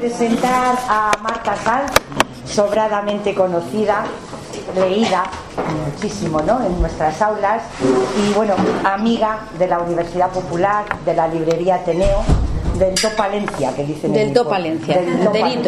presentar a Marta Sanz, sobradamente conocida, leída muchísimo, ¿no?, en nuestras aulas, y bueno, amiga de la Universidad Popular, de la librería Ateneo, del Top Palencia, que dicen. Del Top Palencia, delito.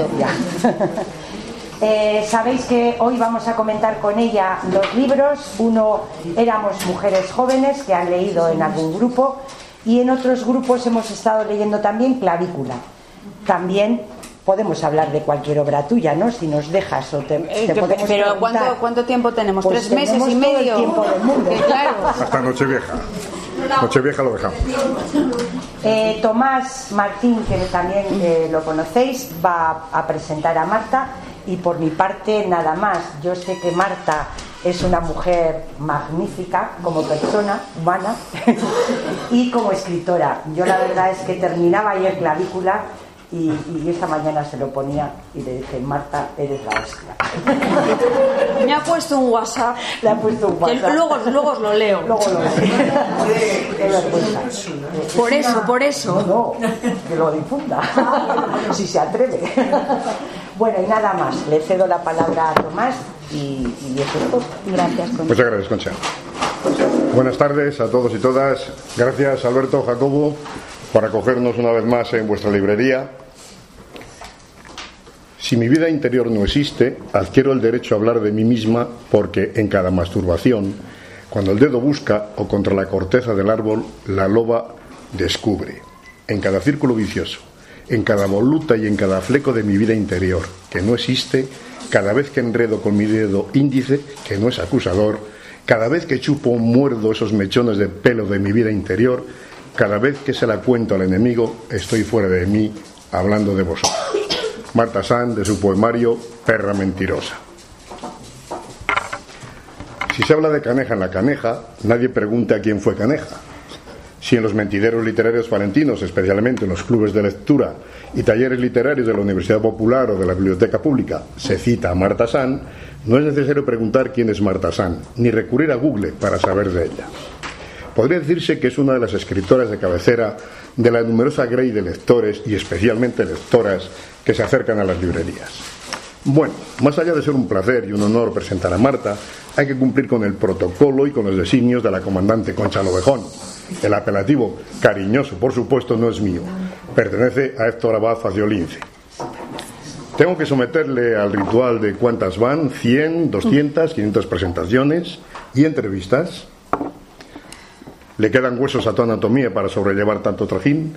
Sabéis que hoy vamos a comentar con ella dos libros. Uno, Éramos mujeres jóvenes, que han leído en algún grupo, y en otros grupos hemos estado leyendo también Clavícula. También podemos hablar de cualquier obra tuya, ¿no?, si nos dejas, o te podemos pero preguntar. ¿cuánto tiempo tenemos? Pues 3 meses y medio. todo el tiempo del mundo. Claro. Hasta Nochevieja. Nochevieja lo dejamos. Tomás Martín, que también lo conocéis, va a presentar a Marta, y por mi parte nada más. Yo sé que Marta es una mujer magnífica como persona humana y como escritora. Yo la verdad es que terminaba ayer Clavícula y esta mañana se lo ponía y le dije: Marta, eres la hostia. Me ha puesto un WhatsApp. Le ha puesto un WhatsApp. Que luego os lo leo. Luego lo leo. Qué vergüenza. Por eso. No, que lo difunda. Si se atreve. Bueno, y nada más. Le cedo la palabra a Tomás y eso es todo. Gracias, Concha. Muchas gracias, Concha. Buenas tardes a todos y todas. Gracias, Alberto, Jacobo, por acogernos una vez más en vuestra librería. Si mi vida interior no existe, adquiero el derecho a hablar de mí misma, porque en cada masturbación, cuando el dedo busca o contra la corteza del árbol, la loba descubre. En cada círculo vicioso, en cada voluta y en cada fleco de mi vida interior, que no existe, cada vez que enredo con mi dedo índice, que no es acusador, cada vez que chupo o muerdo esos mechones de pelo de mi vida interior, cada vez que se la cuento al enemigo, estoy fuera de mí, hablando de vosotros. Marta Sanz, de su poemario Perra mentirosa. Si se habla de Caneja en La Caneja, nadie pregunta a quién fue Caneja. Si en los mentideros literarios palentinos, especialmente en los clubes de lectura y talleres literarios de la Universidad Popular o de la Biblioteca Pública, se cita a Marta Sanz, no es necesario preguntar quién es Marta Sanz, ni recurrir a Google para saber de ella. Podría decirse que es una de las escritoras de cabecera de la numerosa grey de lectores y especialmente lectoras que se acercan a las librerías. Bueno, más allá de ser un placer y un honor presentar a Marta, hay que cumplir con el protocolo y con los designios de la comandante Concha Lovejón. El apelativo, cariñoso por supuesto, no es mío, pertenece a Héctor Abad Faciolince. Tengo que someterle al ritual de cuántas van, 100, 200, 500 presentaciones y entrevistas. ¿Le quedan huesos a tu anatomía para sobrellevar tanto trajín?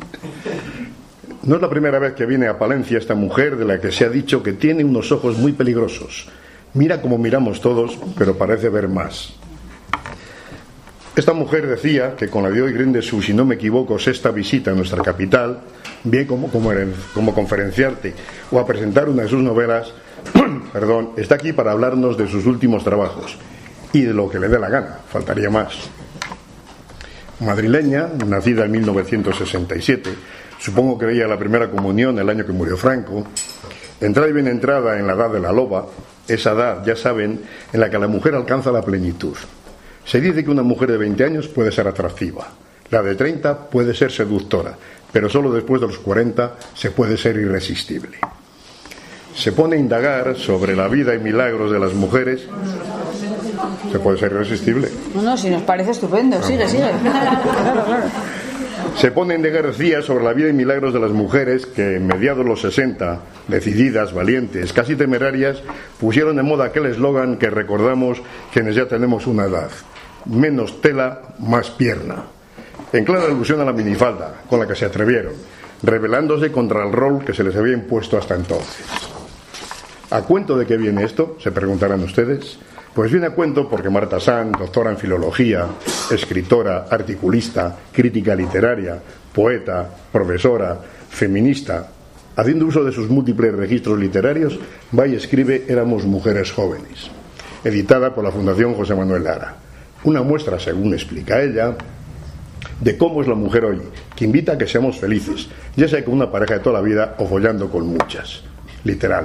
No es la primera vez que viene a Palencia esta mujer de la que se ha dicho que tiene unos ojos muy peligrosos. Mira como miramos todos, pero parece ver más. Esta mujer decía que con la de hoy rinde su, si no me equivoco, sexta visita a nuestra capital, bien como conferenciarte o a presentar una de sus novelas, está aquí para hablarnos de sus últimos trabajos y de lo que le dé la gana, faltaría más. Madrileña, nacida en 1967, supongo que veía la primera comunión el año que murió Franco, entrada y bien entrada en la edad de la loba, esa edad, ya saben, en la que la mujer alcanza la plenitud. Se dice que una mujer de 20 años puede ser atractiva, la de 30 puede ser seductora, pero solo después de los 40 se puede ser irresistible. Se pone a indagar sobre la vida y milagros de las mujeres. ¿Se puede ser irresistible? No, si nos parece estupendo, sigue. Claro. Se pone a indagar, decía, sobre la vida y milagros de las mujeres que en mediados de los 60, decididas, valientes, casi temerarias, pusieron de moda aquel eslogan que recordamos quienes ya tenemos una edad: menos tela, más pierna, en clara alusión a la minifalda con la que se atrevieron, rebelándose contra el rol que se les había impuesto hasta entonces. ¿A cuento de qué viene esto?, se preguntarán ustedes. Pues viene a cuento porque Marta Sanz, doctora en filología, escritora, articulista, crítica literaria, poeta, profesora, feminista, haciendo uso de sus múltiples registros literarios, va y escribe Éramos mujeres jóvenes, editada por la Fundación José Manuel Lara. Una muestra, según explica ella, de cómo es la mujer hoy, que invita a que seamos felices, ya sea con una pareja de toda la vida o follando con muchas. Literal.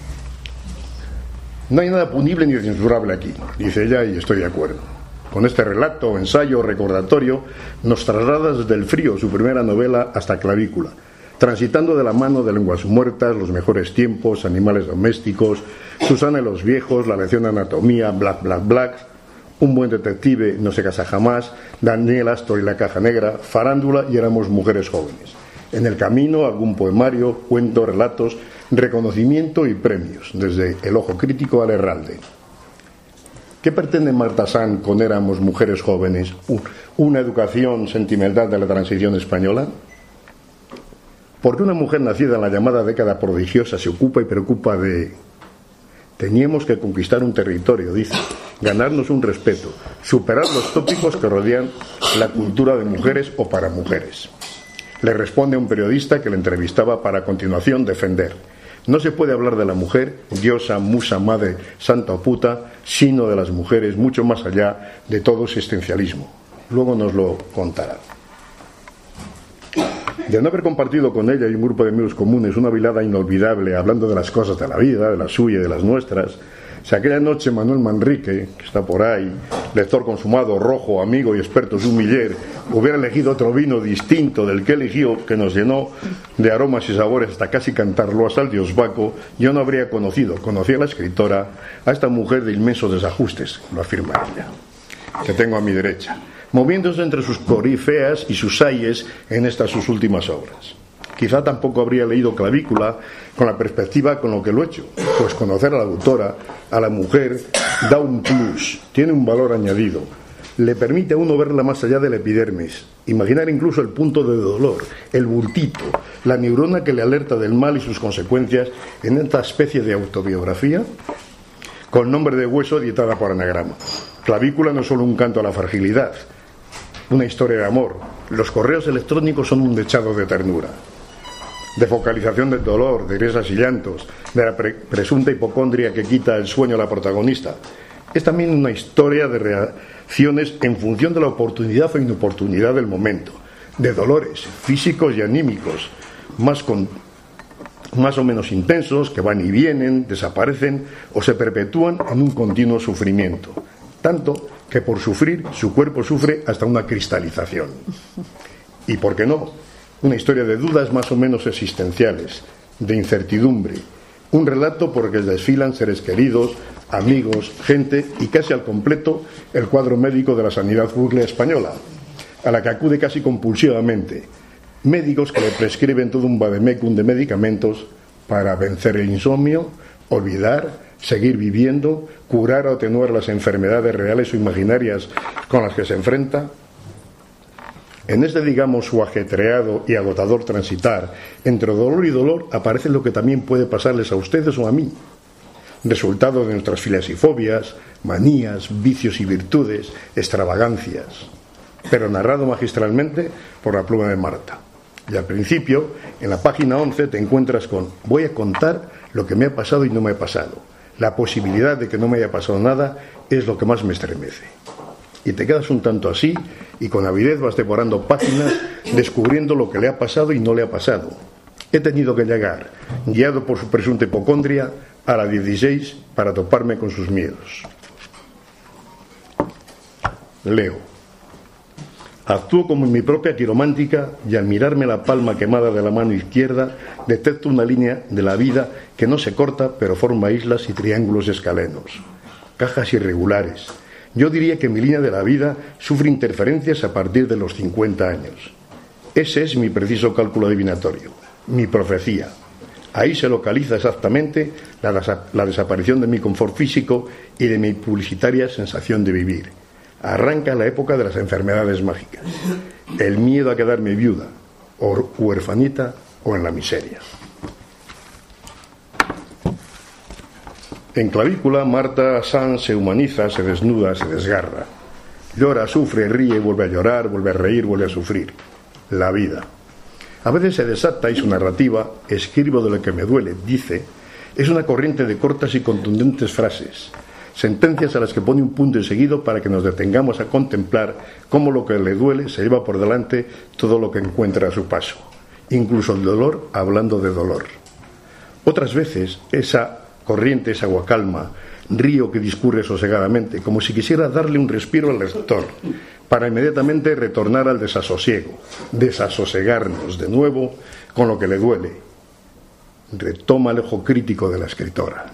No hay nada punible ni censurable aquí, dice ella, y estoy de acuerdo. Con este relato o ensayo recordatorio nos traslada desde El frío, su primera novela, hasta Clavícula, transitando de la mano de Lenguas Muertas, Los Mejores Tiempos, Animales Domésticos, Susana y los Viejos, La Lección de Anatomía, Black, Black, Black, Un Buen Detective, No se casa jamás, Daniel Astor y la Caja Negra, Farándula y Éramos Mujeres Jóvenes. En el camino, algún poemario, cuentos, relatos, reconocimiento y premios, desde El Ojo Crítico al Herralde. ¿Qué pretende Marta Sanz con Éramos Mujeres Jóvenes? ¿Una educación sentimental de la transición española? ¿Por qué una mujer nacida en la llamada década prodigiosa se ocupa y preocupa de... Teníamos que conquistar un territorio, dice, ganarnos un respeto, superar los tópicos que rodean la cultura de mujeres o para mujeres? Le responde a un periodista que le entrevistaba para a continuación defender. No se puede hablar de la mujer, diosa, musa, madre, santa o puta, sino de las mujeres mucho más allá de todo existencialismo. Luego nos lo contará. De no haber compartido con ella y un grupo de amigos comunes una velada inolvidable hablando de las cosas de la vida, de la suya y de las nuestras, si aquella noche Manuel Manrique, que está por ahí, lector consumado, rojo, amigo y experto sumiller, hubiera elegido otro vino distinto del que eligió, que nos llenó de aromas y sabores hasta casi cantarlo hasta el dios Baco, yo no habría conocía a la escritora, a esta mujer de inmensos desajustes, lo afirma ella, que tengo a mi derecha, moviéndose entre sus corifeas y sus ayes en estas sus últimas obras. Quizá tampoco habría leído Clavícula con la perspectiva con lo que lo he hecho, pues conocer a la autora, a la mujer, da un plus, tiene un valor añadido, le permite a uno verla más allá de la epidermis, imaginar incluso el punto de dolor, el bultito, la neurona que le alerta del mal y sus consecuencias en esta especie de autobiografía con nombre de hueso editada por Anagrama. Clavícula no es solo un canto a la fragilidad, una historia de amor. Los correos electrónicos son un dechado de ternura, de focalización del dolor, de risas y llantos, de la presunta hipocondria que quita el sueño a la protagonista. Es también una historia de reacciones en función de la oportunidad o inoportunidad del momento, de dolores físicos y anímicos, más o menos intensos, que van y vienen, desaparecen o se perpetúan en un continuo sufrimiento, tanto que por sufrir su cuerpo sufre hasta una cristalización. Y por qué no, una historia de dudas más o menos existenciales, de incertidumbre, un relato por el que desfilan seres queridos, amigos, gente y casi al completo el cuadro médico de la sanidad pública española, a la que acude casi compulsivamente, médicos que le prescriben todo un vademecum de medicamentos para vencer el insomnio, olvidar, seguir viviendo, curar o atenuar las enfermedades reales o imaginarias con las que se enfrenta. En este, digamos, su ajetreado y agotador transitar entre dolor y dolor aparece lo que también puede pasarles a ustedes o a mí, resultado de nuestras filias y fobias, manías, vicios y virtudes, extravagancias, pero narrado magistralmente por la pluma de Marta. Y al principio, en la página 11, te encuentras con: voy a contar lo que me ha pasado y no me ha pasado. La posibilidad de que no me haya pasado nada es lo que más me estremece. Y te quedas un tanto así, y con avidez vas devorando páginas, descubriendo lo que le ha pasado y no le ha pasado. He tenido que llegar, guiado por su presunta hipocondria, a la 16 para toparme con sus miedos. Leo. Actúo como en mi propia quiromántica y al mirarme la palma quemada de la mano izquierda detecto una línea de la vida que no se corta pero forma islas y triángulos escalenos, cajas irregulares. Yo diría que mi línea de la vida sufre interferencias a partir de los 50 años. Ese es mi preciso cálculo adivinatorio, mi profecía. Ahí se localiza exactamente la desaparición de mi confort físico y de mi publicitaria sensación de vivir. Arranca la época de las enfermedades mágicas, el miedo a quedarme viuda, o huerfanita o en la miseria. En Clavícula, Marta Sanz se humaniza, se desnuda, se desgarra. Llora, sufre, ríe, vuelve a llorar, vuelve a reír, vuelve a sufrir. La vida. A veces se desata y su narrativa, escribo de lo que me duele, dice, es una corriente de cortas y contundentes frases, sentencias a las que pone un punto y seguido para que nos detengamos a contemplar cómo lo que le duele se lleva por delante todo lo que encuentra a su paso, incluso el dolor hablando de dolor. Otras veces esa corriente es agua calma, río que discurre sosegadamente, como si quisiera darle un respiro al lector, para inmediatamente retornar al desasosiego, desasosegarnos de nuevo con lo que le duele. Retorna el ojo crítico de la escritora.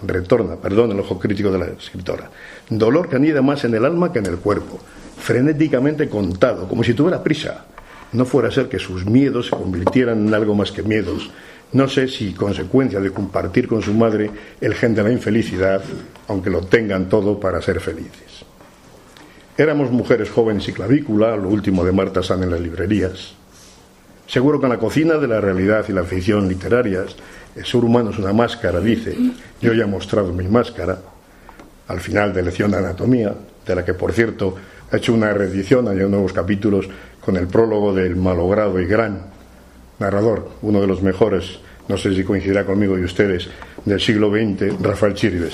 Dolor que anida más en el alma que en el cuerpo, frenéticamente contado, como si tuviera prisa. No fuera a ser que sus miedos se convirtieran en algo más que miedos. No sé si consecuencia de compartir con su madre el gen de la infelicidad, aunque lo tengan todo para ser felices. Éramos mujeres jóvenes y clavícula, lo último de Marta Sand en las librerías. Seguro que en la cocina de la realidad y la ficción literarias, el ser humano es una máscara, dice. Yo ya he mostrado mi máscara al final de Lección de Anatomía, de la que, por cierto, ha hecho una reedición, hay nuevos capítulos con el prólogo del malogrado y gran narrador, uno de los mejores, no sé si coincidirá conmigo y ustedes, del siglo XX, Rafael Chiribes.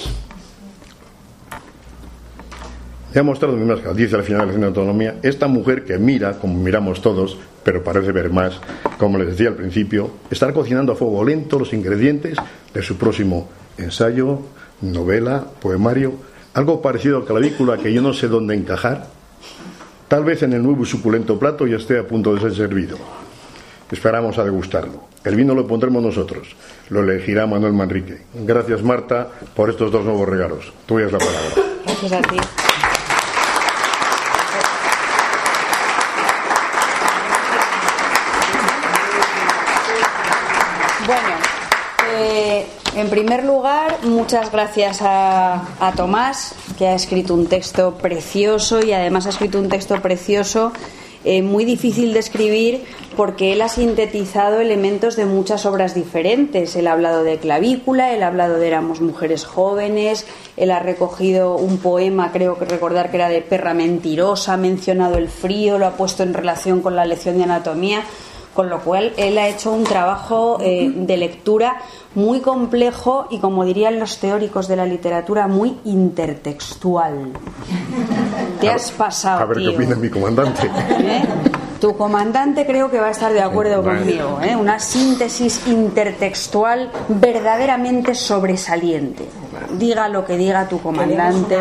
Ya he mostrado mi máscara, dice al final de Lección de Anatomía, esta mujer que mira, como miramos todos, pero parece ver más, como les decía al principio, estará cocinando a fuego lento los ingredientes de su próximo ensayo, novela, poemario, algo parecido a Clavícula que yo no sé dónde encajar. Tal vez en el nuevo y suculento plato ya esté a punto de ser servido. Esperamos a degustarlo. El vino lo pondremos nosotros, lo elegirá Manuel Manrique. Gracias, Marta, por estos 2 nuevos regalos. Tuya es la palabra. Gracias a ti. En primer lugar, muchas gracias a Tomás, que ha escrito un texto precioso y además ha escrito un texto precioso muy difícil de escribir porque él ha sintetizado elementos de muchas obras diferentes. Él ha hablado de Clavícula, él ha hablado de Éramos mujeres jóvenes, él ha recogido un poema, creo que recordar que era de Perra mentirosa, ha mencionado el frío, lo ha puesto en relación con la lección de anatomía. Con lo cual, él ha hecho un trabajo de lectura muy complejo y, como dirían los teóricos de la literatura, muy intertextual. Te has pasado, a ver tío. Qué opina mi comandante. Tu comandante creo que va a estar de acuerdo conmigo. Una síntesis intertextual verdaderamente sobresaliente. Diga lo que diga tu comandante.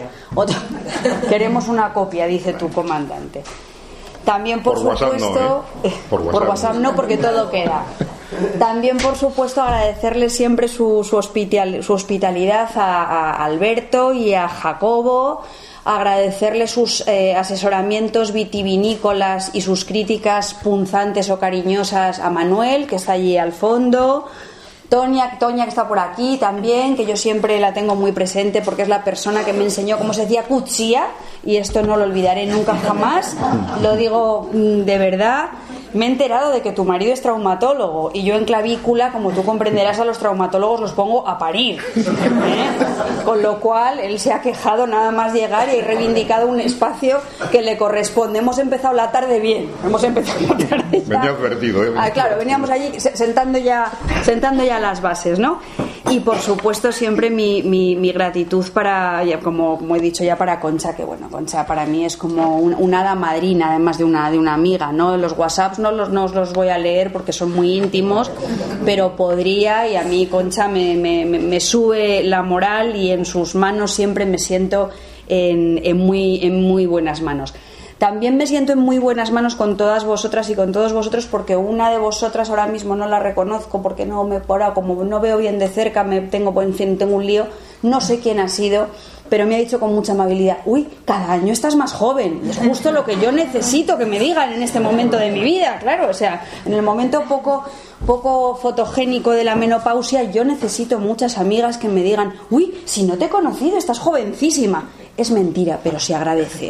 Queremos una copia, dice tu comandante. También, por supuesto, WhatsApp no, por WhatsApp no, porque todo queda. También, por supuesto, agradecerle siempre su hospitalidad a Alberto y a Jacobo, agradecerle sus asesoramientos vitivinícolas y sus críticas punzantes o cariñosas a Manuel, que está allí al fondo. Toña, que está por aquí también, que yo siempre la tengo muy presente porque es la persona que me enseñó cómo se decía cuchilla, y esto no lo olvidaré nunca jamás, lo digo de verdad. Me he enterado de que tu marido es traumatólogo y yo en Clavícula, como tú comprenderás, a los traumatólogos los pongo a parir, con lo cual él se ha quejado nada más llegar y ha reivindicado un espacio que le corresponde. Hemos empezado la tarde bien, hemos empezado la tarde ya. Venía advertido, Claro, veníamos allí sentando ya las bases, ¿no? Y por supuesto siempre mi gratitud para, como he dicho ya, para Concha, que bueno, Concha para mí es como una hada madrina, además de una amiga, ¿no? Los WhatsApps no os los voy a leer porque son muy íntimos, pero podría, y a mí Concha me sube la moral y en sus manos siempre me siento en muy buenas manos. También me siento en muy buenas manos con todas vosotras y con todos vosotros, porque una de vosotras ahora mismo no la reconozco porque como no veo bien de cerca, tengo un lío, no sé quién ha sido, pero me ha dicho con mucha amabilidad: uy, cada año estás más joven. Es justo lo que yo necesito que me digan en este momento de mi vida, claro, o sea, en el momento poco fotogénico de la menopausia, yo necesito muchas amigas que me digan: uy, si no te he conocido, estás jovencísima. Es mentira, pero se agradece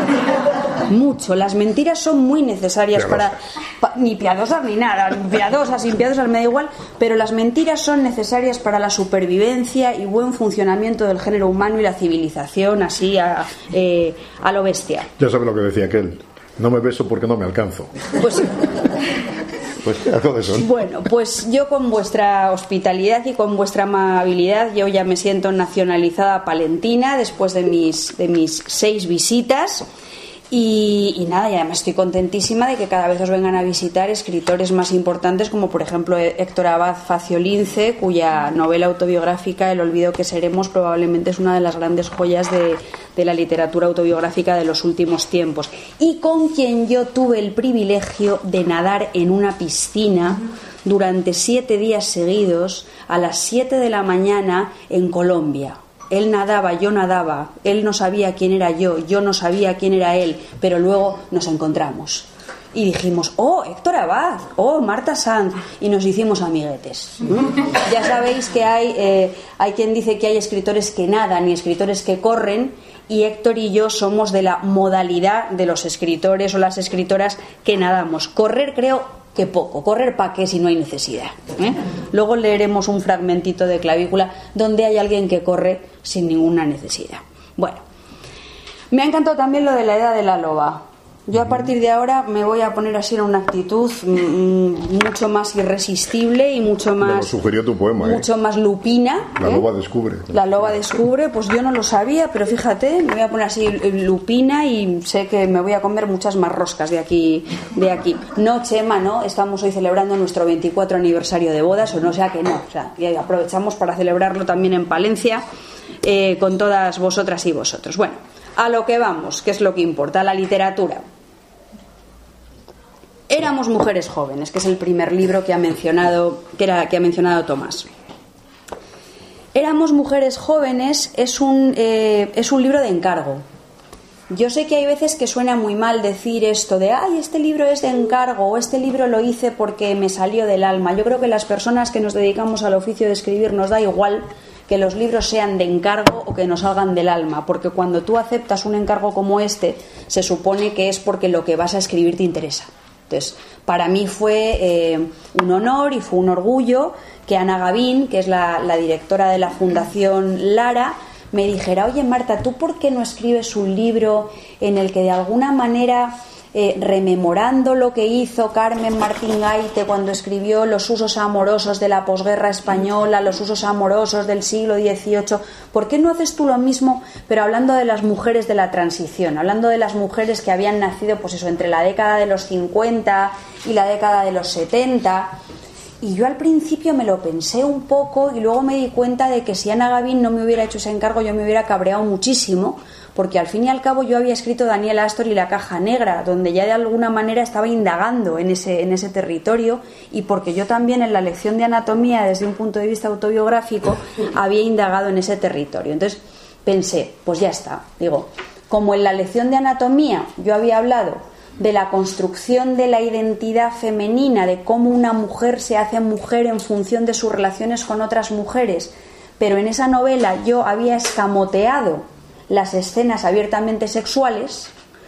mucho. Las mentiras son muy necesarias ni piadosas ni nada, piadosas, impiadosas, me da igual, pero las mentiras son necesarias para la supervivencia y buen funcionamiento del género humano y la civilización, así a lo bestia. Ya sabe lo que decía aquel: no me beso porque no me alcanzo. Pues algo de eso. Bueno, pues yo con vuestra hospitalidad y con vuestra amabilidad, yo ya me siento nacionalizada palentina después de mis 6 visitas. Y nada, y además estoy contentísima de que cada vez os vengan a visitar escritores más importantes, como por ejemplo Héctor Abad Faciolince, cuya novela autobiográfica El olvido que seremos probablemente es una de las grandes joyas de la literatura autobiográfica de los últimos tiempos, y con quien yo tuve el privilegio de nadar en una piscina durante 7 días seguidos a las 7 de la mañana en Colombia. Él nadaba, yo nadaba, él no sabía quién era yo no sabía quién era él, pero luego nos encontramos y dijimos, oh, Héctor Abad, oh, Marta Sanz, y nos hicimos amiguetes. Ya sabéis que hay quien dice que hay escritores que nadan y escritores que corren, y Héctor y yo somos de la modalidad de los escritores o las escritoras que nadamos. Correr creo que poco, correr para qué si no hay necesidad, ¿eh? Luego leeremos un fragmentito de Clavícula donde hay alguien que corre sin ninguna necesidad. Bueno, me ha encantado también lo de la edad de la loba. Yo a partir de ahora me voy a poner así en una actitud mucho más irresistible y mucho más... Me lo sugirió tu poema, mucho más lupina. La loba descubre. La loba descubre, pues yo no lo sabía, pero fíjate, me voy a poner así lupina y sé que me voy a comer muchas más roscas de aquí. No, Chema, no, estamos hoy celebrando nuestro 24 aniversario de bodas, o no, o sea que no, o sea, y aprovechamos para celebrarlo también en Palencia con todas vosotras y vosotros. Bueno, a lo que vamos, que es lo que importa, la literatura. Éramos mujeres jóvenes, que es el primer libro que ha mencionado Tomás. Éramos mujeres jóvenes es un libro de encargo. Yo sé que hay veces que suena muy mal decir esto de ay, este libro es de encargo, o este libro lo hice porque me salió del alma. Yo creo que las personas que nos dedicamos al oficio de escribir nos da igual que los libros sean de encargo o que nos salgan del alma, porque cuando tú aceptas un encargo como este, se supone que es porque lo que vas a escribir te interesa. Entonces, para mí fue un honor y fue un orgullo que Ana Gavín, que es la directora de la Fundación Lara, me dijera, oye Marta, ¿tú por qué no escribes un libro en el que de alguna manera, rememorando lo que hizo Carmen Martín Gaite cuando escribió los usos amorosos de la posguerra española, los usos amorosos del siglo XVIII, ¿por qué no haces tú lo mismo, pero hablando de las mujeres de la transición, hablando de las mujeres que habían nacido, pues eso, entre la década de los 50 y la década de los 70? Y yo al principio me lo pensé un poco y luego me di cuenta de que si Ana Gavín no me hubiera hecho ese encargo, yo me hubiera cabreado muchísimo, porque al fin y al cabo yo había escrito Daniel Astor y la caja negra, donde ya de alguna manera estaba indagando en ese territorio, y porque yo también en la lección de anatomía, desde un punto de vista autobiográfico, había indagado en ese territorio. Entonces pensé, pues ya está, digo, como en la lección de anatomía yo había hablado de la construcción de la identidad femenina, de cómo una mujer se hace mujer en función de sus relaciones con otras mujeres, pero en esa novela yo había escamoteado las escenas abiertamente sexuales,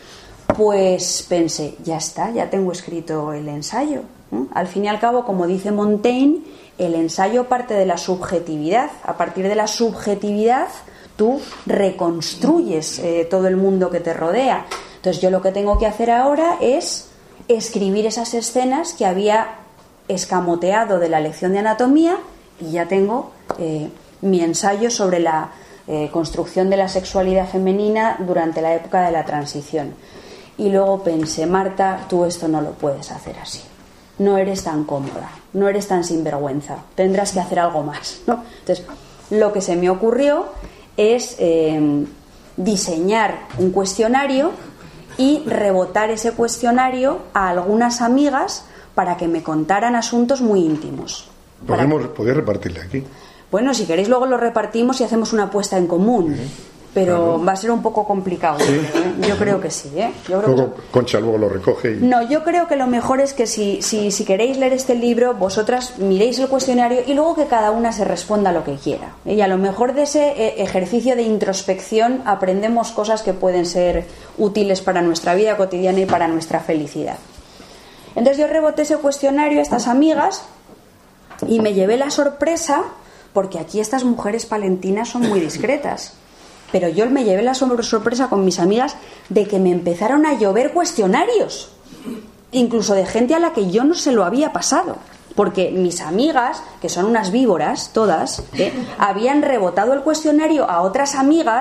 pues pensé, ya está, ya tengo escrito el ensayo. Al fin y al cabo, como dice Montaigne, el ensayo parte de la subjetividad. A partir de la subjetividad tú reconstruyes todo el mundo que te rodea. Entonces yo lo que tengo que hacer ahora es escribir esas escenas que había escamoteado de la lección de anatomía, y ya tengo mi ensayo sobre la construcción de la sexualidad femenina durante la época de la transición. Y luego pensé, Marta, tú esto no lo puedes hacer así, no eres tan cómoda, no eres tan sinvergüenza, tendrás que hacer algo más, ¿no? Entonces lo que se me ocurrió es diseñar un cuestionario y rebotar ese cuestionario a algunas amigas para que me contaran asuntos muy íntimos. ¿Podéis repartirle aquí? Bueno, si queréis luego lo repartimos y hacemos una apuesta en común, pero claro, va a ser un poco complicado. ¿Sí? Yo creo que sí, ¿eh? Concha luego lo recoge y... No, yo creo que lo mejor es que si queréis leer este libro, vosotras miréis el cuestionario y luego que cada una se responda lo que quiera. Y a lo mejor de ese ejercicio de introspección aprendemos cosas que pueden ser útiles para nuestra vida cotidiana y para nuestra felicidad. Entonces yo reboté ese cuestionario a estas amigas y me llevé la sorpresa, porque aquí estas mujeres palentinas son muy discretas, pero yo me llevé la sorpresa con mis amigas de que me empezaron a llover cuestionarios, incluso de gente a la que yo no se lo había pasado, porque mis amigas, que son unas víboras todas, habían rebotado el cuestionario a otras amigas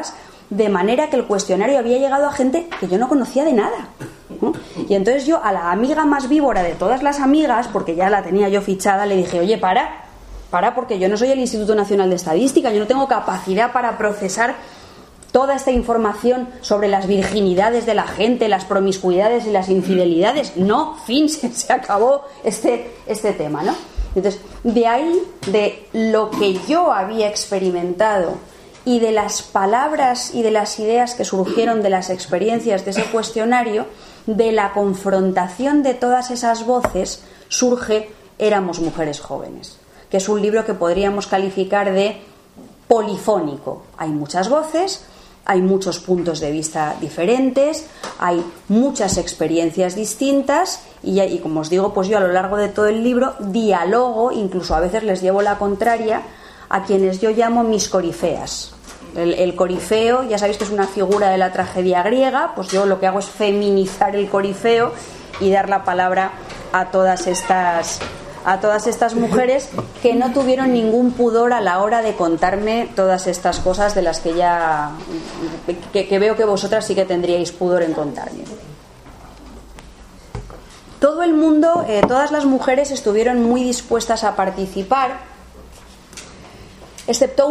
de manera que el cuestionario había llegado a gente que yo no conocía de nada, ¿no? Y entonces yo a la amiga más víbora de todas las amigas, porque ya la tenía yo fichada, le dije, oye, para, porque yo no soy el Instituto Nacional de Estadística, yo no tengo capacidad para procesar toda esta información sobre las virginidades de la gente, las promiscuidades y las infidelidades. No, fin, se acabó este tema, ¿no? Entonces, de ahí, de lo que yo había experimentado y de las palabras y de las ideas que surgieron de las experiencias de ese cuestionario, de la confrontación de todas esas voces, surge Éramos mujeres jóvenes, que es un libro que podríamos calificar de polifónico. Hay muchas voces, hay muchos puntos de vista diferentes, hay muchas experiencias distintas y como os digo, pues yo a lo largo de todo el libro dialogo, incluso a veces les llevo la contraria a quienes yo llamo mis corifeas. El corifeo, ya sabéis que es una figura de la tragedia griega, pues yo lo que hago es feminizar el corifeo y dar la palabra a todas estas mujeres que no tuvieron ningún pudor a la hora de contarme todas estas cosas de las que ya que veo que vosotras sí que tendríais pudor en contarme. Todo el mundo, todas las mujeres estuvieron muy dispuestas a participar, excepto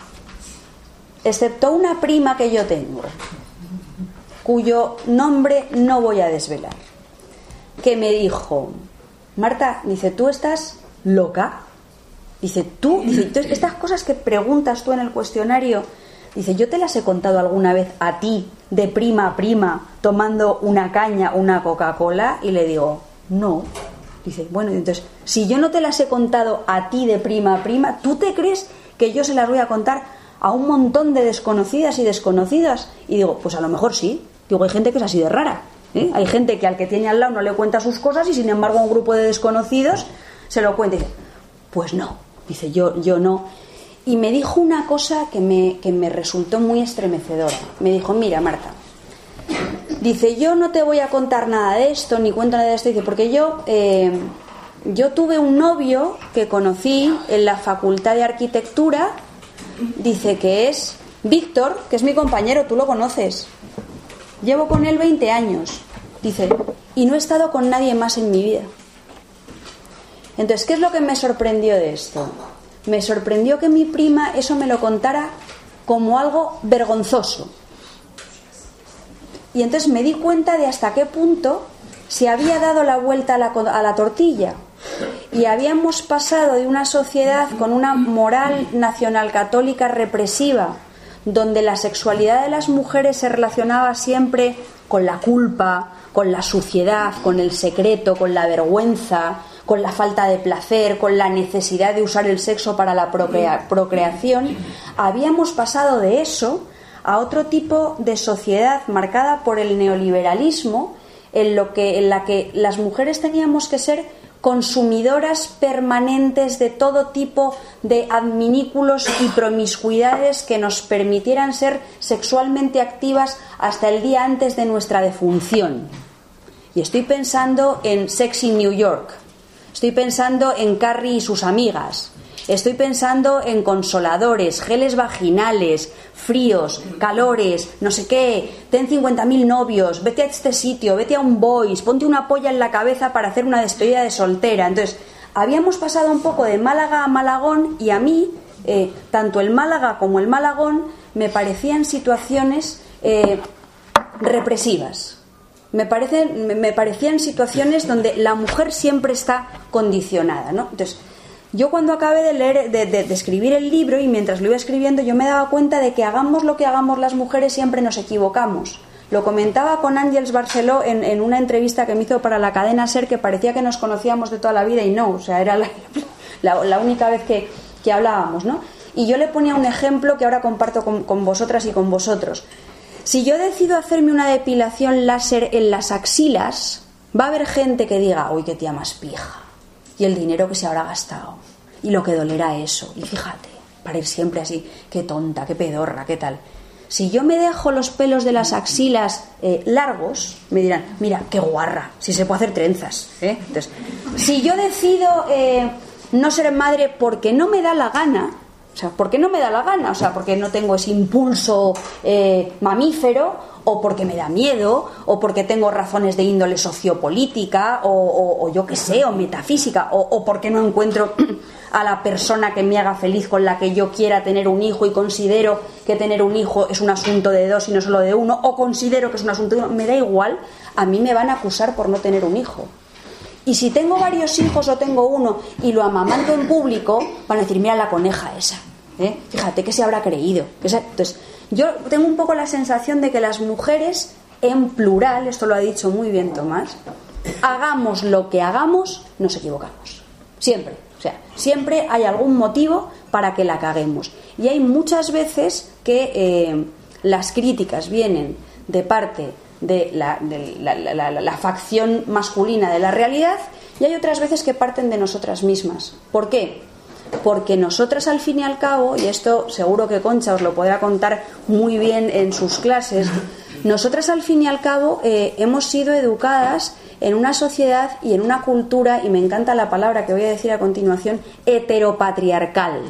una prima que yo tengo, cuyo nombre no voy a desvelar, que me dijo: Marta, dice, ¿tú estás loca? Dice, estas cosas que preguntas tú en el cuestionario, dice, yo te las he contado alguna vez a ti, de prima a prima, tomando una caña, una Coca-Cola. Y le digo, no. Dice, bueno, entonces, si yo no te las he contado a ti de prima a prima, ¿tú te crees que yo se las voy a contar a un montón de desconocidas y desconocidas? Y digo, pues a lo mejor sí. Digo, hay gente que es así de rara. Hay gente que al que tiene al lado no le cuenta sus cosas y sin embargo a un grupo de desconocidos se lo cuenta y dice, pues no, dice, yo no. Y me dijo una cosa que me resultó muy estremecedora. Me dijo, mira, Marta, dice, yo no te voy a contar nada de esto, ni cuento nada de esto, dice, porque yo tuve un novio que conocí en la Facultad de Arquitectura, dice, que es Víctor, que es mi compañero, tú lo conoces. Llevo con él 20 años, dice, y no he estado con nadie más en mi vida. Entonces, ¿qué es lo que me sorprendió de esto? Me sorprendió que mi prima eso me lo contara como algo vergonzoso. Y entonces me di cuenta de hasta qué punto se había dado la vuelta a la tortilla. Y habíamos pasado de una sociedad con una moral nacional católica represiva, donde la sexualidad de las mujeres se relacionaba siempre con la culpa, con la suciedad, con el secreto, con la vergüenza, con la falta de placer, con la necesidad de usar el sexo para la procreación. Habíamos pasado de eso a otro tipo de sociedad marcada por el neoliberalismo, en la que las mujeres teníamos que ser consumidoras permanentes de todo tipo de adminículos y promiscuidades que nos permitieran ser sexualmente activas hasta el día antes de nuestra defunción. Y estoy pensando en Sexy New York, estoy pensando en Carrie y sus amigas, estoy pensando en consoladores, geles vaginales, fríos, calores, no sé qué, ten 50.000 novios, vete a este sitio, vete a un Boys, ponte una polla en la cabeza para hacer una despedida de soltera. Entonces, habíamos pasado un poco de Málaga a Malagón y a mí, tanto el Málaga como el Malagón, me parecían situaciones represivas. Me parecían situaciones donde la mujer siempre está condicionada, ¿no? Entonces, yo cuando acabé de leer, de escribir el libro, y mientras lo iba escribiendo, yo me daba cuenta de que hagamos lo que hagamos las mujeres, siempre nos equivocamos. Lo comentaba con Ángels Barceló en una entrevista que me hizo para la cadena SER, que parecía que nos conocíamos de toda la vida y no, o sea, era la única vez que hablábamos, ¿no? Y yo le ponía un ejemplo que ahora comparto con vosotras y con vosotros. Si yo decido hacerme una depilación láser en las axilas, va a haber gente que diga, uy, qué tía más pija, y el dinero que se habrá gastado, y lo que dolerá eso, y fíjate, para ir siempre así, qué tonta, qué pedorra, qué tal. Si yo me dejo los pelos de las axilas largos, me dirán, mira, qué guarra, si se puede hacer trenzas, ¿eh? Entonces, si yo decido no ser madre porque no me da la gana, O sea, porque no me da la gana, o sea, porque no tengo ese impulso mamífero, o porque me da miedo, o porque tengo razones de índole sociopolítica, o yo qué sé, o metafísica, o porque no encuentro a la persona que me haga feliz, con la que yo quiera tener un hijo y considero que tener un hijo es un asunto de dos y no solo de uno, o considero que es un asunto de uno. Me da igual, a mí me van a acusar por no tener un hijo. Y si tengo varios hijos o tengo uno y lo amamanto en público, van a decir, mira la coneja esa, fíjate que se habrá creído. Entonces, yo tengo un poco la sensación de que las mujeres, en plural, esto lo ha dicho muy bien Tomás, hagamos lo que hagamos, nos equivocamos. Siempre. O sea, siempre hay algún motivo para que la caguemos. Y hay muchas veces que las críticas vienen de parte de la facción masculina de la realidad, y hay otras veces que parten de nosotras mismas. ¿Por qué? Porque nosotras, al fin y al cabo, y esto seguro que Concha os lo podrá contar muy bien en sus clases, nosotras al fin y al cabo hemos sido educadas en una sociedad y en una cultura, y me encanta la palabra que voy a decir a continuación, heteropatriarcal.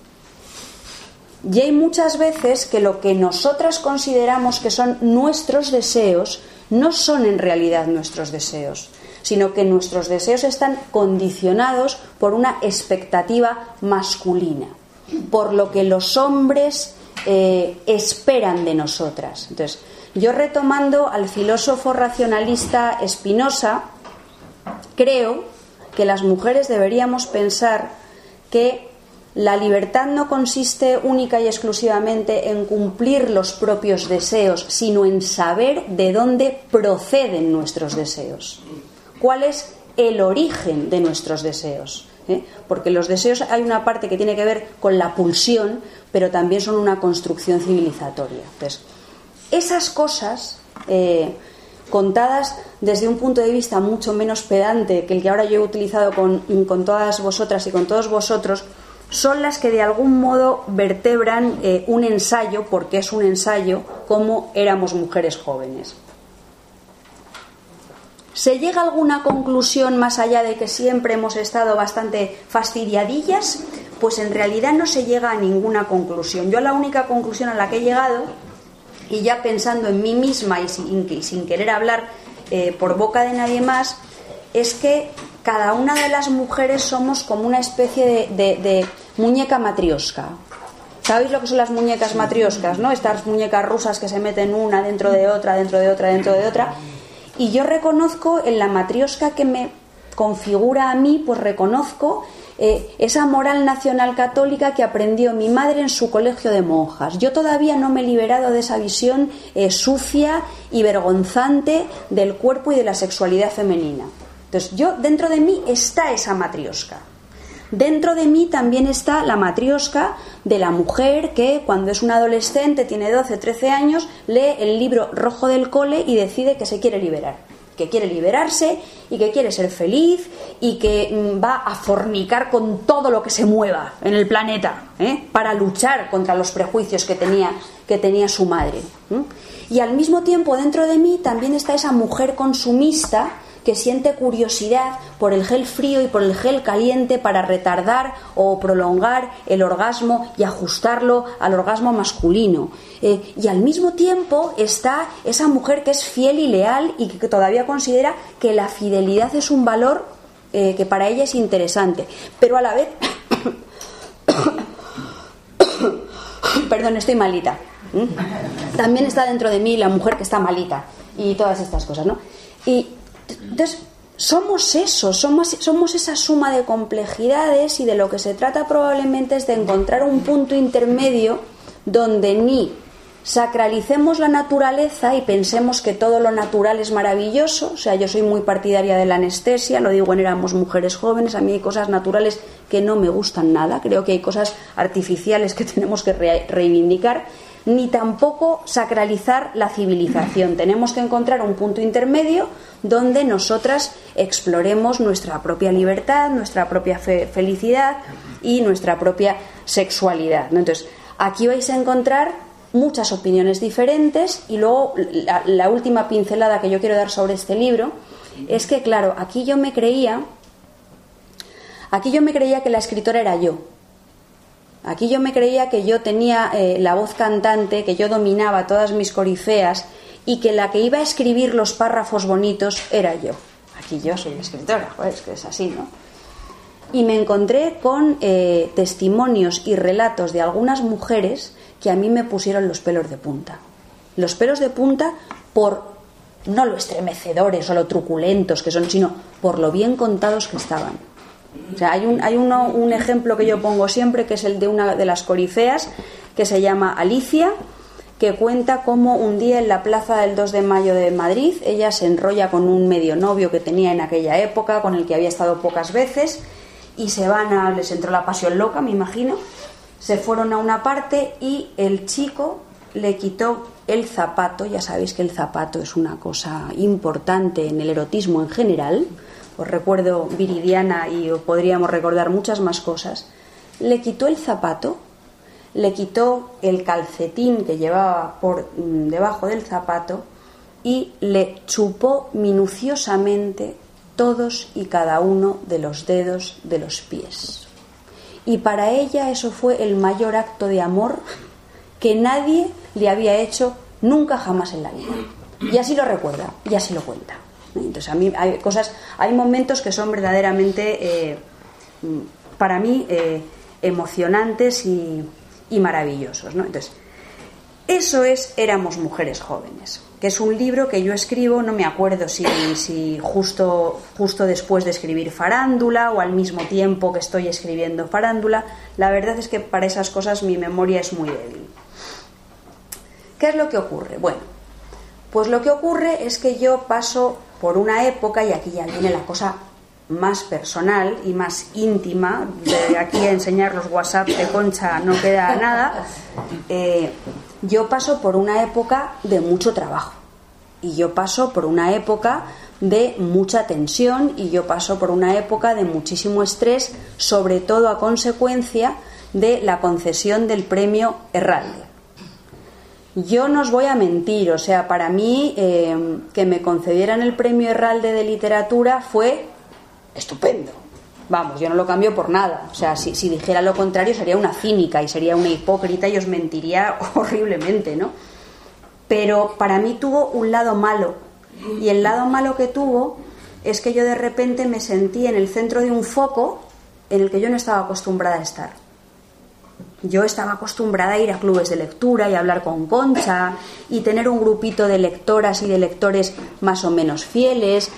Y hay muchas veces que lo que nosotras consideramos que son nuestros deseos no son en realidad nuestros deseos, sino que nuestros deseos están condicionados por una expectativa masculina, por lo que los hombres esperan de nosotras. Entonces, yo, retomando al filósofo racionalista Spinoza, creo que las mujeres deberíamos pensar que la libertad no consiste única y exclusivamente en cumplir los propios deseos, sino en saber de dónde proceden nuestros deseos. ¿Cuál es el origen de nuestros deseos? Porque los deseos, hay una parte que tiene que ver con la pulsión, pero también son una construcción civilizatoria. Entonces, esas cosas, contadas desde un punto de vista mucho menos pedante que el que ahora yo he utilizado con todas vosotras y con todos vosotros, son las que de algún modo vertebran un ensayo, porque es un ensayo, como éramos mujeres jóvenes. ¿Se llega a alguna conclusión más allá de que siempre hemos estado bastante fastidiadillas? Pues en realidad no se llega a ninguna conclusión. Yo la única conclusión a la que he llegado, y ya pensando en mí misma y sin querer hablar por boca de nadie más, es que cada una de las mujeres somos como una especie de muñeca matrioska. ¿Sabéis lo que son las muñecas matrioscas, no? Estas muñecas rusas que se meten una dentro de otra, dentro de otra, dentro de otra. Y yo reconozco en la matrioska que me configura a mí, pues reconozco esa moral nacional católica que aprendió mi madre en su colegio de monjas. Yo todavía no me he liberado de esa visión sucia y vergonzante del cuerpo y de la sexualidad femenina. Entonces, dentro de mí está esa matrioska. Dentro de mí también está la matrioska de la mujer que, cuando es una adolescente, tiene 12, 13 años, lee el libro rojo del cole y decide que se quiere liberar, que quiere liberarse y que quiere ser feliz y que va a fornicar con todo lo que se mueva en el planeta, para luchar contra los prejuicios que tenía su madre. Y al mismo tiempo, dentro de mí también está esa mujer consumista que siente curiosidad por el gel frío y por el gel caliente para retardar o prolongar el orgasmo y ajustarlo al orgasmo masculino. Y al mismo tiempo está esa mujer que es fiel y leal y que todavía considera que la fidelidad es un valor que para ella es interesante, pero a la vez perdón, estoy malita. También está dentro de mí la mujer que está malita y todas estas cosas, ¿no? Y entonces, somos eso, somos esa suma de complejidades, y de lo que se trata probablemente es de encontrar un punto intermedio donde ni sacralicemos la naturaleza y pensemos que todo lo natural es maravilloso. O sea, yo soy muy partidaria de la anestesia, lo digo en Éramos Mujeres Jóvenes, a mí hay cosas naturales que no me gustan nada, creo que hay cosas artificiales que tenemos que reivindicar, ni tampoco sacralizar la civilización. Tenemos que encontrar un punto intermedio donde nosotras exploremos nuestra propia libertad, nuestra propia felicidad y nuestra propia sexualidad, ¿no? Entonces, aquí vais a encontrar muchas opiniones diferentes, y luego la última pincelada que yo quiero dar sobre este libro es que, claro, aquí yo me creía que la escritora era yo. Aquí yo me creía que yo tenía la voz cantante, que yo dominaba todas mis corifeas y que la que iba a escribir los párrafos bonitos era yo. Aquí yo soy escritora, pues es que es así, ¿no? Y me encontré con testimonios y relatos de algunas mujeres que a mí me pusieron los pelos de punta. Los pelos de punta por, no lo estremecedores o lo truculentos que son, sino por lo bien contados que estaban. O sea, hay un ejemplo que yo pongo siempre, que es el de una de las corifeas, que se llama Alicia, que cuenta cómo un día en la plaza del 2 de mayo de Madrid ella se enrolla con un medio novio que tenía en aquella época, con el que había estado pocas veces, y les entró la pasión loca, me imagino, se fueron a una parte y el chico le quitó el zapato. Ya sabéis que el zapato es una cosa importante en el erotismo en general. Os recuerdo Viridiana y os podríamos recordar muchas más cosas. Le quitó el zapato, le quitó el calcetín que llevaba por debajo del zapato y le chupó minuciosamente todos y cada uno de los dedos de los pies. Y para ella eso fue el mayor acto de amor que nadie le había hecho nunca jamás en la vida. Y así lo recuerda, y así lo cuenta. Entonces a mí hay momentos que son verdaderamente para mí emocionantes y maravillosos, ¿no? Entonces, eso es Éramos mujeres jóvenes, que es un libro que yo escribo, no me acuerdo si justo después de escribir Farándula o al mismo tiempo que estoy escribiendo Farándula. La verdad es que para esas cosas mi memoria es muy débil. ¿Qué es lo que ocurre? Bueno, pues lo que ocurre es que yo paso por una época, y aquí ya viene la cosa más personal y más íntima, de aquí a enseñar los WhatsApp de Concha no queda nada. Yo paso por una época de mucho trabajo, y yo paso por una época de mucha tensión, y yo paso por una época de muchísimo estrés, sobre todo a consecuencia de la concesión del premio Herralde. Yo no os voy a mentir, o sea, para mí que me concedieran el premio Herralde de literatura fue estupendo. Vamos, yo no lo cambio por nada. O sea, si dijera lo contrario sería una cínica y sería una hipócrita y os mentiría horriblemente, ¿no? Pero para mí tuvo un lado malo, y el lado malo que tuvo es que yo de repente me sentí en el centro de un foco en el que yo no estaba acostumbrada a estar. Yo estaba acostumbrada a ir a clubes de lectura y a hablar con Concha y tener un grupito de lectoras y de lectores más o menos fieles.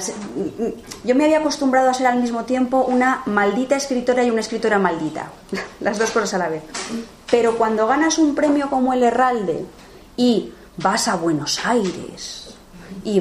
Yo me había acostumbrado a ser al mismo tiempo una maldita escritora y una escritora maldita, las dos cosas a la vez. Pero cuando ganas un premio como el Herralde y vas a Buenos Aires y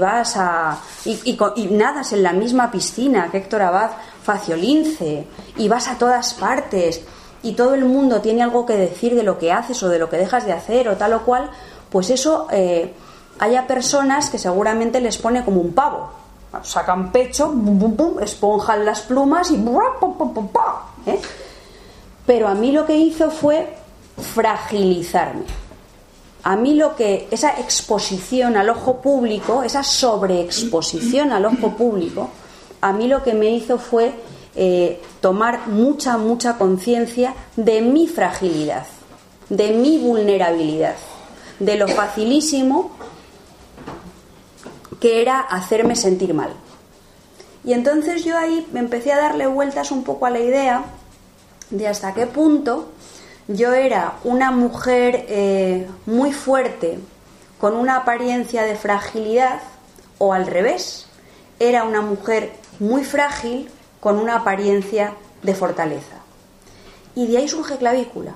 y nadas en la misma piscina que Héctor Abad Faciolince, y vas a todas partes y todo el mundo tiene algo que decir de lo que haces o de lo que dejas de hacer o tal o cual, pues eso haya personas que seguramente les pone como un pavo. Sacan pecho, bum, bum, bum, esponjan las plumas y ¿eh? Pero a mí lo que hizo fue fragilizarme. A mí esa exposición al ojo público, esa sobreexposición al ojo público, a mí lo que me hizo fue tomar mucha conciencia de mi fragilidad, de mi vulnerabilidad, de lo facilísimo que era hacerme sentir mal. Y entonces yo ahí me empecé a darle vueltas un poco a la idea de hasta qué punto yo era una mujer muy fuerte con una apariencia de fragilidad, o al revés, era una mujer muy frágil con una apariencia de fortaleza. Y de ahí surge Clavícula.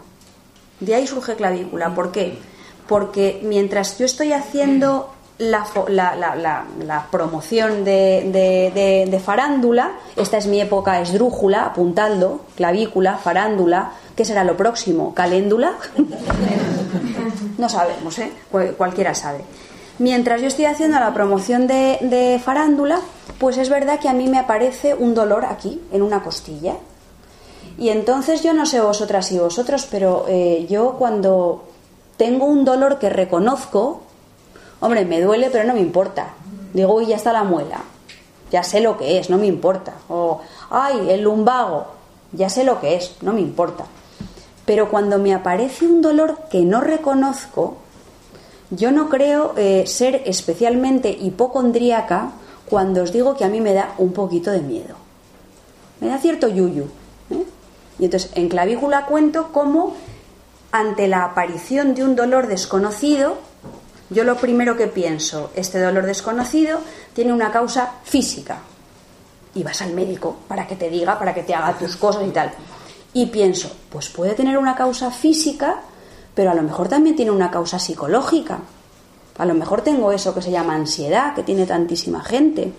¿Por qué? Porque mientras yo estoy haciendo la promoción de Farándula, esta es mi época esdrújula, apuntadlo, Clavícula, Farándula, ¿qué será lo próximo? ¿Caléndula? No sabemos, cualquiera sabe. Mientras yo estoy haciendo la promoción de Farándula, pues es verdad que a mí me aparece un dolor aquí, en una costilla. Y entonces yo no sé vosotras y vosotros, pero yo cuando tengo un dolor que reconozco, hombre, me duele, pero no me importa. Digo, uy, ya está la muela, ya sé lo que es, no me importa. O, ay, el lumbago, ya sé lo que es, no me importa. Pero cuando me aparece un dolor que no reconozco, yo no creo ser especialmente hipocondríaca cuando os digo que a mí me da un poquito de miedo. Me da cierto yuyu. Y entonces en Clavícula cuento cómo ante la aparición de un dolor desconocido, yo lo primero que pienso, este dolor desconocido tiene una causa física. Y vas al médico para que te diga, para que te haga tus cosas y tal. Y pienso, pues puede tener una causa física, pero a lo mejor también tiene una causa psicológica. A lo mejor tengo eso que se llama ansiedad, que tiene tantísima gente.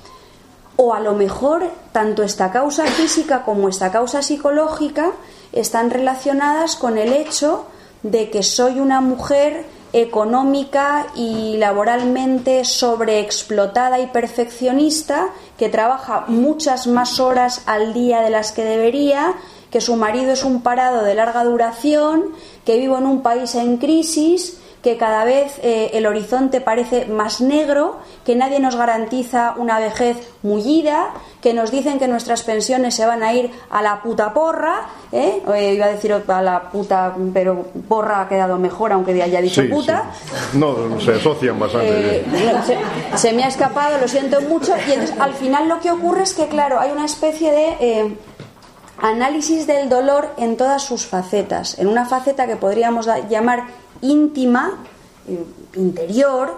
O a lo mejor tanto esta causa física como esta causa psicológica están relacionadas con el hecho de que soy una mujer económica y laboralmente sobreexplotada y perfeccionista, que trabaja muchas más horas al día de las que debería, que su marido es un parado de larga duración, que vivo en un país en crisis, que cada vez el horizonte parece más negro, que nadie nos garantiza una vejez mullida, que nos dicen que nuestras pensiones se van a ir a la puta porra, iba a decir a la puta, pero porra ha quedado mejor, aunque haya dicho sí, puta. Sí. No, se asocian bastante. Se me ha escapado, lo siento mucho, y entonces al final lo que ocurre es que, claro, hay una especie de análisis del dolor en todas sus facetas, en una faceta que podríamos llamar íntima, interior,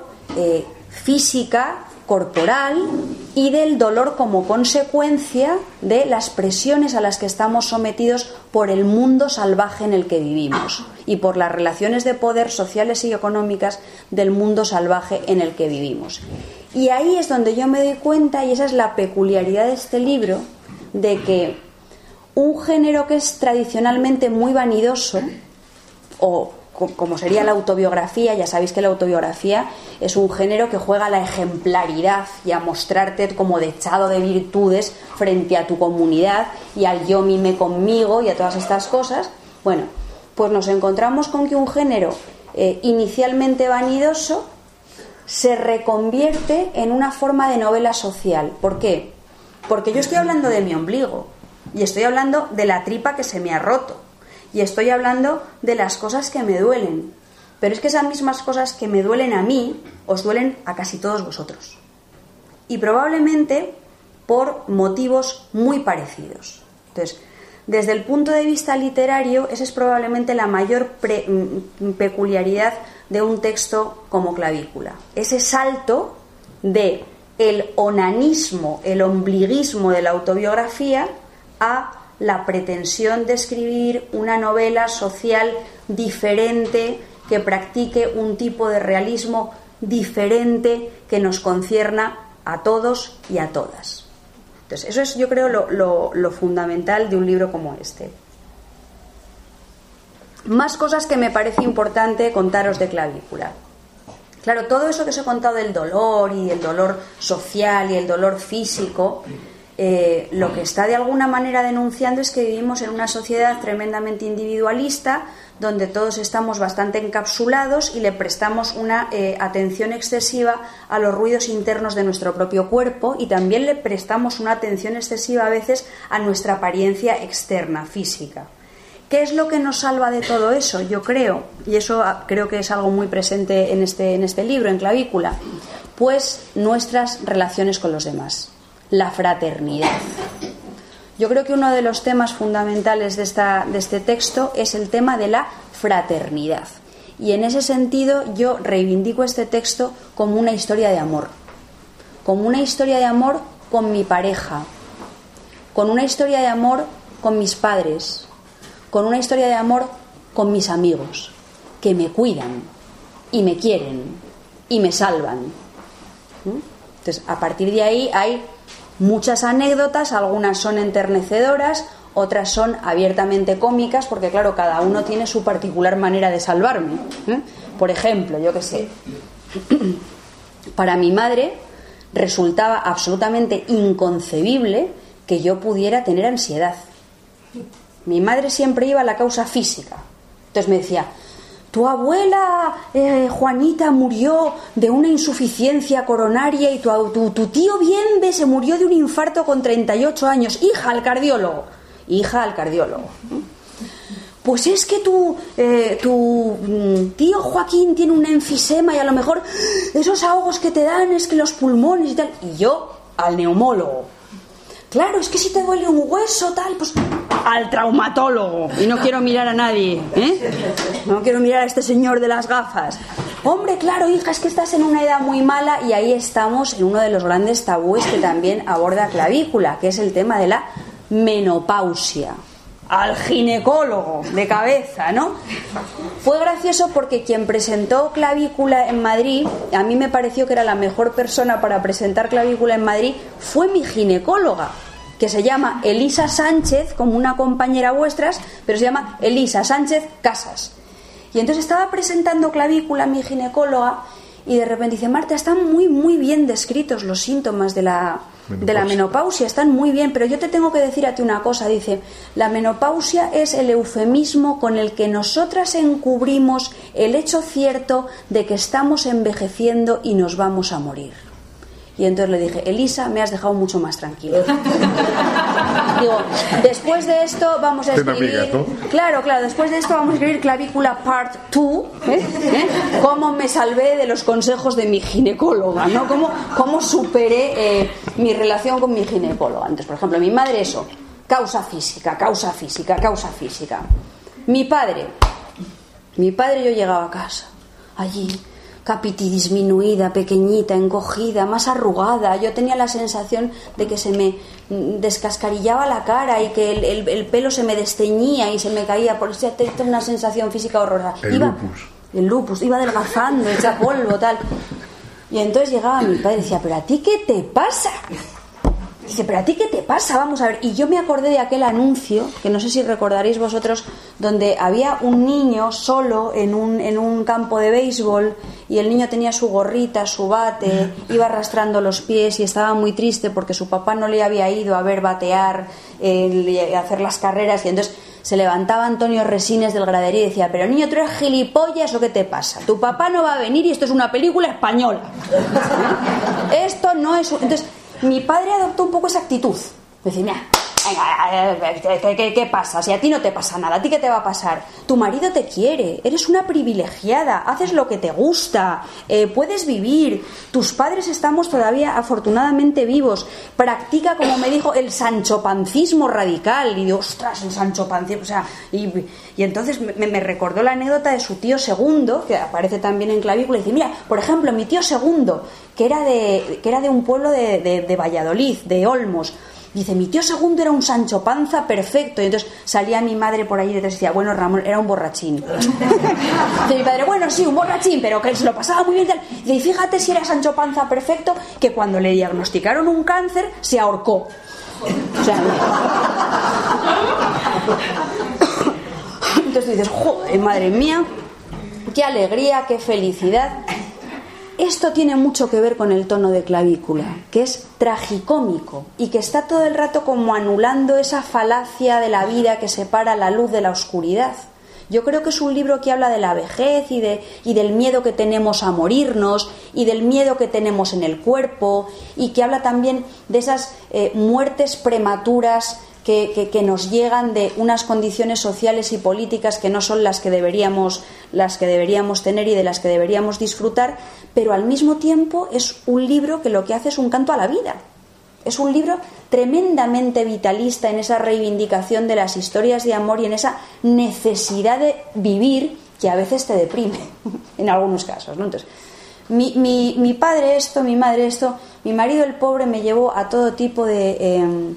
física, corporal, y del dolor como consecuencia de las presiones a las que estamos sometidos por el mundo salvaje en el que vivimos y por las relaciones de poder sociales y económicas del mundo salvaje en el que vivimos. Y ahí es donde yo me doy cuenta, y esa es la peculiaridad de este libro, de que un género que es tradicionalmente muy vanidoso, o como sería la autobiografía, ya sabéis que la autobiografía es un género que juega a la ejemplaridad y a mostrarte como dechado de virtudes frente a tu comunidad y al yo mime conmigo y a todas estas cosas. Bueno, pues nos encontramos con que un género inicialmente vanidoso se reconvierte en una forma de novela social. ¿Por qué? Porque yo estoy hablando de mi ombligo y estoy hablando de la tripa que se me ha roto. Y estoy hablando de las cosas que me duelen. Pero es que esas mismas cosas que me duelen a mí, os duelen a casi todos vosotros. Y probablemente por motivos muy parecidos. Entonces, desde el punto de vista literario, esa es probablemente la mayor peculiaridad de un texto como Clavícula. Ese salto de el onanismo, el ombliguismo de la autobiografía a la pretensión de escribir una novela social diferente, que practique un tipo de realismo diferente que nos concierna a todos y a todas. Entonces, eso es, yo creo, lo fundamental de un libro como este. Más cosas que me parece importante contaros de Clavícula. Claro, todo eso que os he contado del dolor y el dolor social y el dolor físico, lo que está de alguna manera denunciando es que vivimos en una sociedad tremendamente individualista, donde todos estamos bastante encapsulados y le prestamos una atención excesiva a los ruidos internos de nuestro propio cuerpo, y también le prestamos una atención excesiva a veces a nuestra apariencia externa, física. ¿Qué es lo que nos salva de todo eso? Yo creo, y eso creo que es algo muy presente en este libro, en Clavícula, pues nuestras relaciones con los demás. La fraternidad. Yo creo que uno de los temas fundamentales de este texto es el tema de la fraternidad. Y en ese sentido yo reivindico este texto como una historia de amor. Como una historia de amor con mi pareja. Con una historia de amor con mis padres. Con una historia de amor con mis amigos, que me cuidan y me quieren y me salvan. Entonces, a partir de ahí hay muchas anécdotas, algunas son enternecedoras, otras son abiertamente cómicas, porque claro, cada uno tiene su particular manera de salvarme. Por ejemplo, yo qué sé, para mi madre resultaba absolutamente inconcebible que yo pudiera tener ansiedad. Mi madre siempre iba a la causa física. Entonces me decía: tu abuela Juanita murió de una insuficiencia coronaria y tu tío Bienve se murió de un infarto con 38 años. Hija, al cardiólogo. Hija, al cardiólogo. pues es que tu tío Joaquín tiene un enfisema y a lo mejor esos ahogos que te dan es que los pulmones y tal. Y yo al neumólogo. Claro, es que si te duele un hueso tal, pues al traumatólogo. Y no quiero mirar a nadie, no quiero mirar a este señor de las gafas. Hombre, claro, hija, es que estás en una edad muy mala. Y ahí estamos en uno de los grandes tabúes que también aborda Clavícula, que es el tema de la menopausia. Al ginecólogo de cabeza, ¿no? Fue gracioso porque quien presentó Clavícula en Madrid, a mí me pareció que era la mejor persona para presentar Clavícula en Madrid, fue mi ginecóloga, que se llama Elisa Sánchez, como una compañera vuestras, pero se llama Elisa Sánchez Casas. Y entonces estaba presentando Clavícula mi ginecóloga y de repente dice: Marta, están muy, muy bien descritos los síntomas de la menopausia, están muy bien, pero yo te tengo que decir a ti una cosa. Dice: la menopausia es el eufemismo con el que nosotras encubrimos el hecho cierto de que estamos envejeciendo y nos vamos a morir. Y entonces le dije: Elisa, me has dejado mucho más tranquila. Digo, después de esto vamos a escribir... Amiga, ¿no? Claro, después de esto vamos a escribir Clavícula Part 2, cómo me salvé de los consejos de mi ginecóloga, ¿no? Cómo superé mi relación con mi ginecóloga. Entonces, por ejemplo, mi madre, eso, causa física. Mi padre, yo llegaba a casa, allí... Capiti disminuida, pequeñita, encogida, más arrugada. Yo tenía la sensación de que se me descascarillaba la cara y que el pelo se me desteñía y se me caía. Por eso tenía una sensación física horrorosa. El lupus. Iba adelgazando, hecha polvo, tal. Y entonces llegaba mi padre y decía: ¿pero a ti qué te pasa? Dice: ¿pero a ti qué te pasa? Vamos a ver. Y yo me acordé de aquel anuncio, que no sé si recordaréis vosotros, donde había un niño solo en un campo de béisbol y el niño tenía su gorrita, su bate, iba arrastrando los pies y estaba muy triste porque su papá no le había ido a ver batear, hacer las carreras, y entonces se levantaba Antonio Resines del graderío y decía: ¿pero niño, tú eres gilipollas o qué te pasa? Tu papá no va a venir y esto es una película española. Esto no es... Entonces mi padre adoptó un poco esa actitud. Decir: mira, venga, ¿qué pasa? Si a ti no te pasa nada, ¿a ti qué te va a pasar? Tu marido te quiere, eres una privilegiada, haces lo que te gusta, puedes vivir, tus padres estamos todavía afortunadamente vivos, practica, como me dijo, el sanchopancismo radical. Y digo: ostras, el sanchopancismo, o sea, y entonces me recordó la anécdota de su tío Segundo, que aparece también en Clavícula, y dice: mira, por ejemplo, mi tío Segundo, que era de un pueblo de Valladolid, de Olmos. Dice: mi tío Segundo era un Sancho Panza perfecto. Y entonces salía mi madre por ahí y decía: bueno, Ramón, era un borrachín. Dice mi padre: bueno, sí, un borrachín, pero que se lo pasaba muy bien. Dice: y fíjate si era Sancho Panza perfecto, que cuando le diagnosticaron un cáncer se ahorcó. O sea, entonces dices: joder, madre mía, qué alegría, qué felicidad. Esto tiene mucho que ver con el tono de Clavícula, que es tragicómico y que está todo el rato como anulando esa falacia de la vida que separa la luz de la oscuridad. Yo creo que es un libro que habla de la vejez y del miedo que tenemos a morirnos y del miedo que tenemos en el cuerpo, y que habla también de esas muertes prematuras que nos llegan de unas condiciones sociales y políticas que no son las que deberíamos tener y de las que deberíamos disfrutar, pero al mismo tiempo es un libro que lo que hace es un canto a la vida. Es un libro tremendamente vitalista en esa reivindicación de las historias de amor y en esa necesidad de vivir que a veces te deprime, en algunos casos, ¿no? Entonces, mi padre esto, mi madre esto, mi marido el pobre me llevó a todo tipo de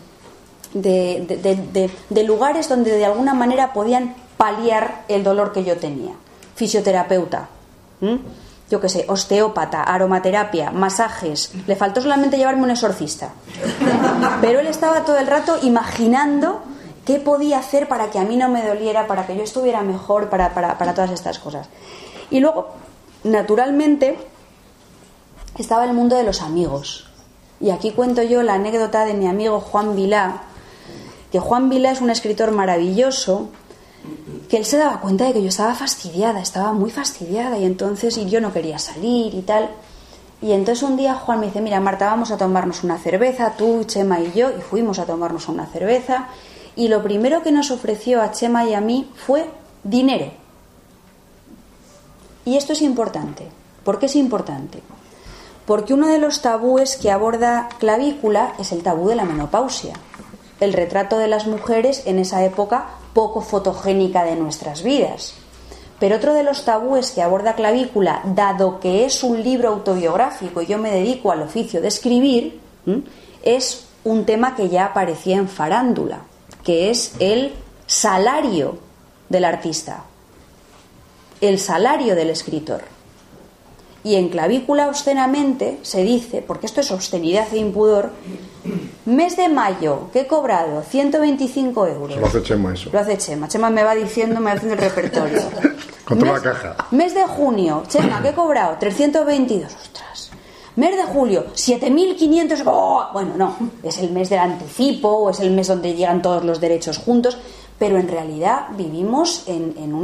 lugares donde de alguna manera podían paliar el dolor que yo tenía. Fisioterapeuta, yo qué sé, osteópata, aromaterapia, masajes. Le faltó solamente llevarme un exorcista, pero él estaba todo el rato imaginando qué podía hacer para que a mí no me doliera, para que yo estuviera mejor, para todas estas cosas. Y luego, naturalmente, estaba el mundo de los amigos. Y aquí cuento yo la anécdota de mi amigo Juan Vilá, que Juan Vilá es un escritor maravilloso, que él se daba cuenta de que yo estaba muy fastidiada, y entonces yo no quería salir y tal. Y entonces un día Juan me dice: mira, Marta, vamos a tomarnos una cerveza, tú, Chema y yo. Y fuimos a tomarnos una cerveza, y lo primero que nos ofreció a Chema y a mí fue dinero. Y esto es importante. ¿Por qué es importante? Porque uno de los tabúes que aborda Clavícula es el tabú de la menopausia, el retrato de las mujeres en esa época poco fotogénica de nuestras vidas. Pero otro de los tabúes que aborda Clavícula, dado que es un libro autobiográfico y yo me dedico al oficio de escribir, es un tema que ya aparecía en Farándula, que es el salario del artista, el salario del escritor. Y en Clavícula obscenamente se dice, porque esto es obscenidad e impudor, mes de mayo, que he cobrado 125 euros. Lo hace Chema eso. Lo hace Chema. Chema me va diciendo, me va haciendo el repertorio. Con toda la caja. Mes de junio, Chema, que he cobrado 322. Ostras. Mes de julio, 7.500. ¡Oh! Bueno, no, es el mes del anticipo, o es el mes donde llegan todos los derechos juntos, pero en realidad vivimos en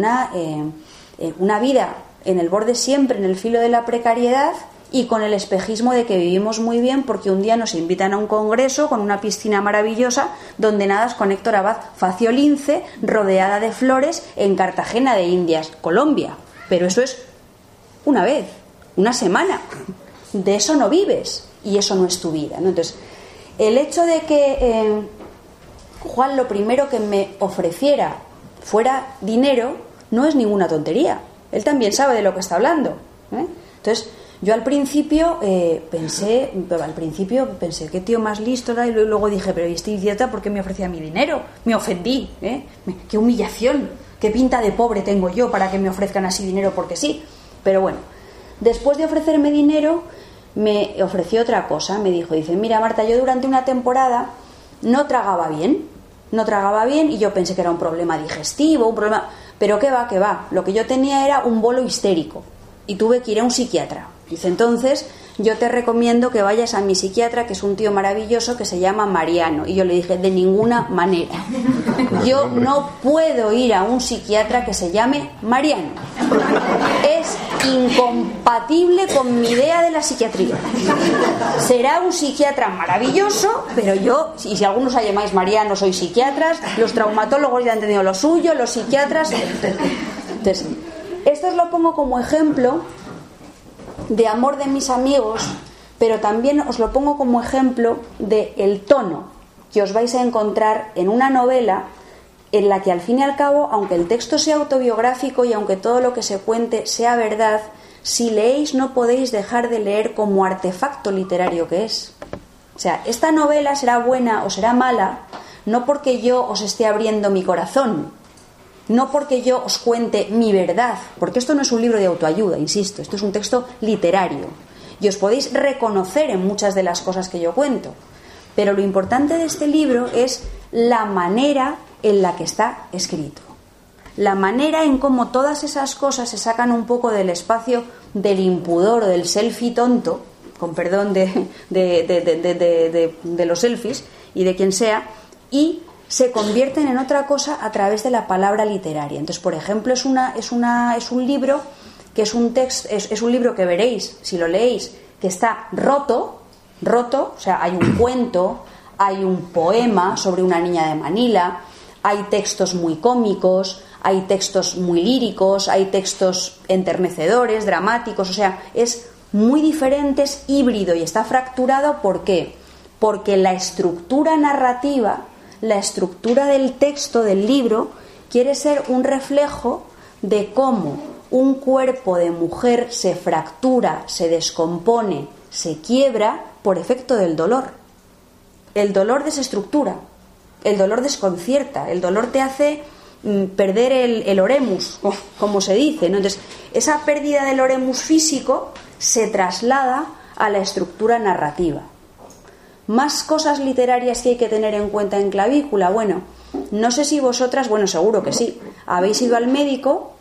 una vida en el borde siempre, en el filo de la precariedad y con el espejismo de que vivimos muy bien porque un día nos invitan a un congreso con una piscina maravillosa donde nadas con Héctor Abad Faciolince rodeada de flores en Cartagena de Indias, Colombia. Pero eso es una vez, una semana. De eso no vives y eso no es tu vida, ¿no? Entonces, el hecho de que Juan lo primero que me ofreciera fuera dinero no es ninguna tontería. Él también sabe de lo que está hablando, ¿eh? Entonces, yo al principio pensé, qué tío más listo era, y luego dije, pero ¿y este idiota por qué me ofrecía mi dinero? Me ofendí, ¿eh? Qué humillación, qué pinta de pobre tengo yo para que me ofrezcan así dinero porque sí. Pero bueno, después de ofrecerme dinero, me ofreció otra cosa. Me dice, mira Marta, yo durante una temporada no tragaba bien y yo pensé que era un problema digestivo, un problema... Pero qué va, lo que yo tenía era un bolo histérico y tuve que ir a un psiquiatra. Dice, entonces yo te recomiendo que vayas a mi psiquiatra, que es un tío maravilloso que se llama Mariano. Y yo le dije, de ninguna manera, yo no puedo ir a un psiquiatra que se llame Mariano, es incompatible con mi idea de la psiquiatría. Será un psiquiatra maravilloso, pero yo, y si algunos os llamáis Mariano, sois psiquiatras, los traumatólogos ya han tenido lo suyo, los psiquiatras. Entonces, esto os lo pongo como ejemplo de amor de mis amigos, pero también os lo pongo como ejemplo de el tono que os vais a encontrar en una novela en la que al fin y al cabo, aunque el texto sea autobiográfico y aunque todo lo que se cuente sea verdad, si leéis no podéis dejar de leer como artefacto literario que es. O sea, esta novela será buena o será mala no porque yo os esté abriendo mi corazón, no porque yo os cuente mi verdad, porque esto no es un libro de autoayuda, insisto, esto es un texto literario y os podéis reconocer en muchas de las cosas que yo cuento, pero lo importante de este libro es la manera en la que está escrito, la manera en cómo todas esas cosas se sacan un poco del espacio del impudor o del selfie tonto, con perdón de los selfies y de quien sea, y se convierten en otra cosa a través de la palabra literaria. Entonces, por ejemplo, es un libro que es un texto, es un libro que veréis, si lo leéis, que está roto, o sea, hay un cuento, hay un poema sobre una niña de Manila, hay textos muy cómicos, hay textos muy líricos, hay textos enternecedores, dramáticos, o sea, es muy diferente, es híbrido y está fracturado. ¿Por qué? Porque la estructura narrativa, la estructura del texto del libro quiere ser un reflejo de cómo un cuerpo de mujer se fractura, se descompone, se quiebra por efecto del dolor. El dolor desestructura, el dolor desconcierta, el dolor te hace perder el oremus, como se dice, ¿no? Entonces, esa pérdida del oremus físico se traslada a la estructura narrativa. Más cosas literarias que hay que tener en cuenta en Clavícula. Bueno, no sé si vosotras, bueno, seguro que sí, habéis ido al médico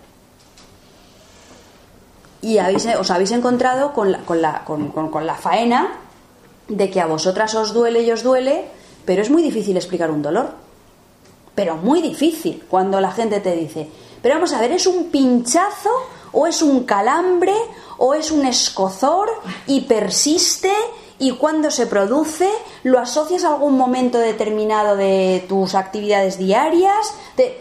y os habéis encontrado con la faena de que a vosotras os duele y os duele, pero es muy difícil explicar un dolor. Pero muy difícil cuando la gente te dice, pero vamos a ver, ¿es un pinchazo o es un calambre o es un escozor y persiste y cuando se produce, lo asocias a algún momento determinado de tus actividades diarias.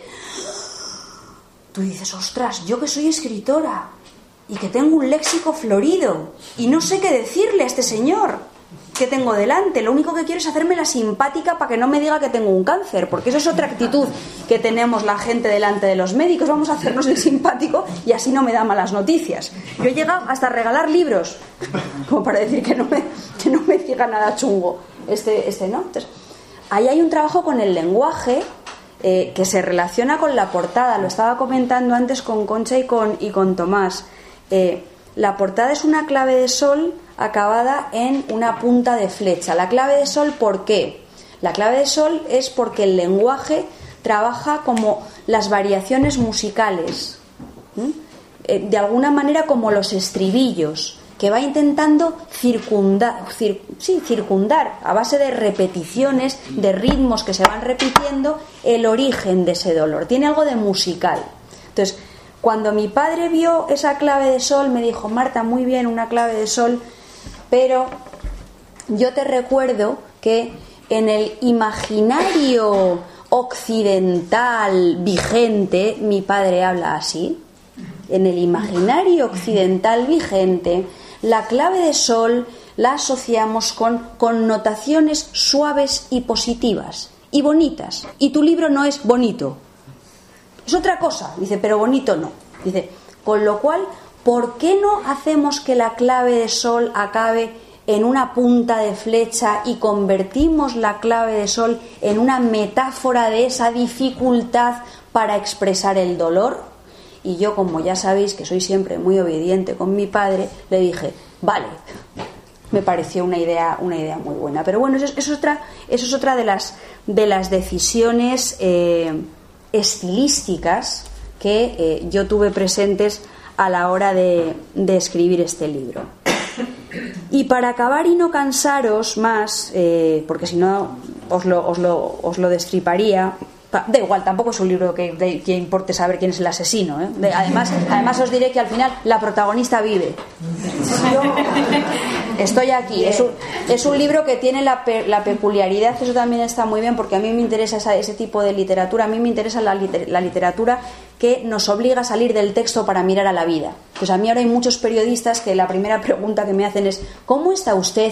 Tú dices, ostras, yo que soy escritora y que tengo un léxico florido y no sé qué decirle a este señor que tengo delante, lo único que quiero es hacerme la simpática para que no me diga que tengo un cáncer, porque eso es otra actitud que tenemos la gente delante de los médicos, vamos a hacernos el simpático y así no me da malas noticias. Yo he llegado hasta a regalar libros como para decir que no me diga nada chungo ¿no? Entonces, ahí hay un trabajo con el lenguaje que se relaciona con la portada. Lo estaba comentando antes con Concha y con Tomás. La portada es una clave de sol acabada en una punta de flecha. La clave de sol, ¿por qué? La clave de sol es porque el lenguaje trabaja como las variaciones musicales, de alguna manera como los estribillos, que va intentando circundar a base de repeticiones, de ritmos que se van repitiendo, el origen de ese dolor. Tiene algo de musical. Entonces, cuando mi padre vio esa clave de sol, me dijo: Marta, muy bien, una clave de sol, pero yo te recuerdo que en el imaginario occidental vigente, mi padre habla así, en el imaginario occidental vigente, la clave de sol la asociamos con connotaciones suaves y positivas y bonitas, y tu libro no es bonito, es otra cosa. Dice, pero bonito no. Dice, con lo cual, ¿por qué no hacemos que la clave de sol acabe en una punta de flecha y convertimos la clave de sol en una metáfora de esa dificultad para expresar el dolor? Y yo, como ya sabéis que soy siempre muy obediente con mi padre, le dije, vale. Me pareció una idea muy buena. Pero bueno, eso es otra de las decisiones estilísticas que yo tuve presentes a la hora de escribir este libro. Y para acabar y no cansaros más, porque si no os lo destriparía. Da igual, tampoco es un libro que importe saber quién es el asesino, ¿eh? Además os diré que al final la protagonista vive. Yo estoy aquí. Es un libro que tiene la peculiaridad, eso también está muy bien, porque a mí me interesa ese tipo de literatura. A mí me interesa la literatura que nos obliga a salir del texto para mirar a la vida. Pues a mí ahora hay muchos periodistas que la primera pregunta que me hacen es: ¿cómo está usted?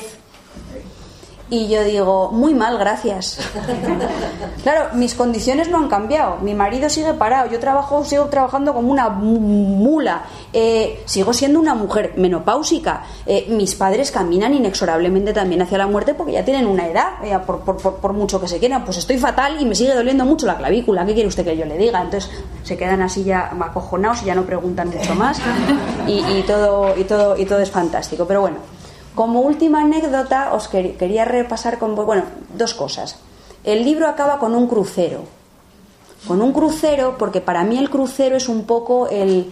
Y yo digo, muy mal, gracias. Claro, mis condiciones no han cambiado. Mi marido sigue parado. Sigo trabajando como una mula. Sigo siendo una mujer menopáusica. Mis padres caminan inexorablemente también hacia la muerte porque ya tienen una edad, por mucho que se quieran. Pues estoy fatal y me sigue doliendo mucho la clavícula. ¿Qué quiere usted que yo le diga? Entonces se quedan así ya acojonados y ya no preguntan mucho más. Y todo es fantástico. Pero bueno, como última anécdota os quería repasar dos cosas. El libro acaba con un crucero. Con un crucero, porque para mí el crucero es un poco el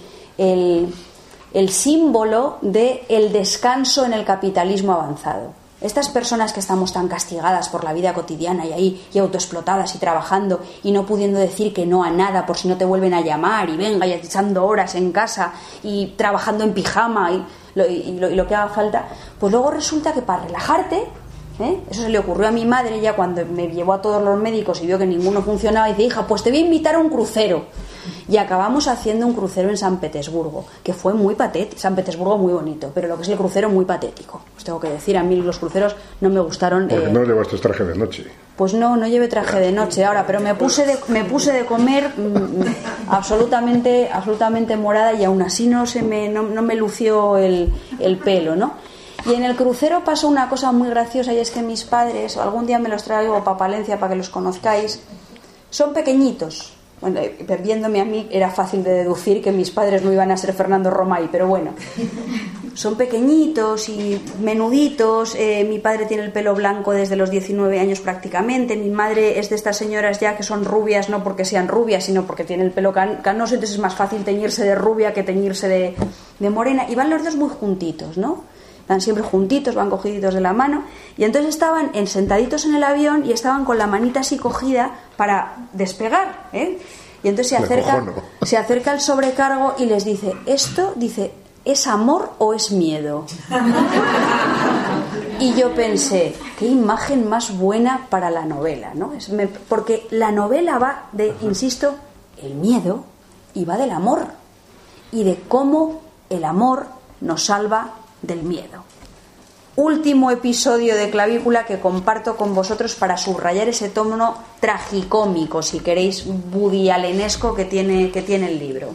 símbolo del descanso en el capitalismo avanzado. Estas personas que estamos tan castigadas por la vida cotidiana y autoexplotadas y trabajando y no pudiendo decir que no a nada por si no te vuelven a llamar, y venga, y echando horas en casa y trabajando en pijama y lo que haga falta, pues luego resulta que para relajarte, eso se le ocurrió a mi madre ya cuando me llevó a todos los médicos y vio que ninguno funcionaba, y dice: hija, pues te voy a invitar a un crucero. Y acabamos haciendo un crucero en San Petersburgo, que fue muy patético. San Petersburgo muy bonito, pero lo que es el crucero muy patético. Os tengo que decir, a mí los cruceros no me gustaron. Porque no llevaste traje de noche. Pues no llevé traje de noche ahora, pero me puse de comer absolutamente morada, y aún así no me lució el pelo, ¿no? Y en el crucero pasó una cosa muy graciosa, y es que mis padres, algún día me los traigo para Palencia para que los conozcáis, son pequeñitos. Bueno, viéndome a mí era fácil de deducir que mis padres no iban a ser Fernando Romay, pero bueno, son pequeñitos y menuditos. Mi padre tiene el pelo blanco desde los 19 años prácticamente. Mi madre es de estas señoras ya que son rubias, no porque sean rubias, sino porque tiene el pelo canoso, entonces es más fácil teñirse de rubia que teñirse de morena. Y van los dos muy juntitos, ¿no? Van siempre juntitos, van cogiditos de la mano. Y entonces estaban sentaditos en el avión y estaban con la manita así cogida para despegar, ¿eh? Y entonces se acerca el sobrecargo y les dice: ¿esto, dice, es amor o es miedo? Y yo pensé, qué imagen más buena para la novela, ¿no? Porque la novela va de, insisto, el miedo, y va del amor, y de cómo el amor nos salva del miedo. Último episodio de Clavícula que comparto con vosotros para subrayar ese tono tragicómico, si queréis, Woody Allenesco que tiene el libro.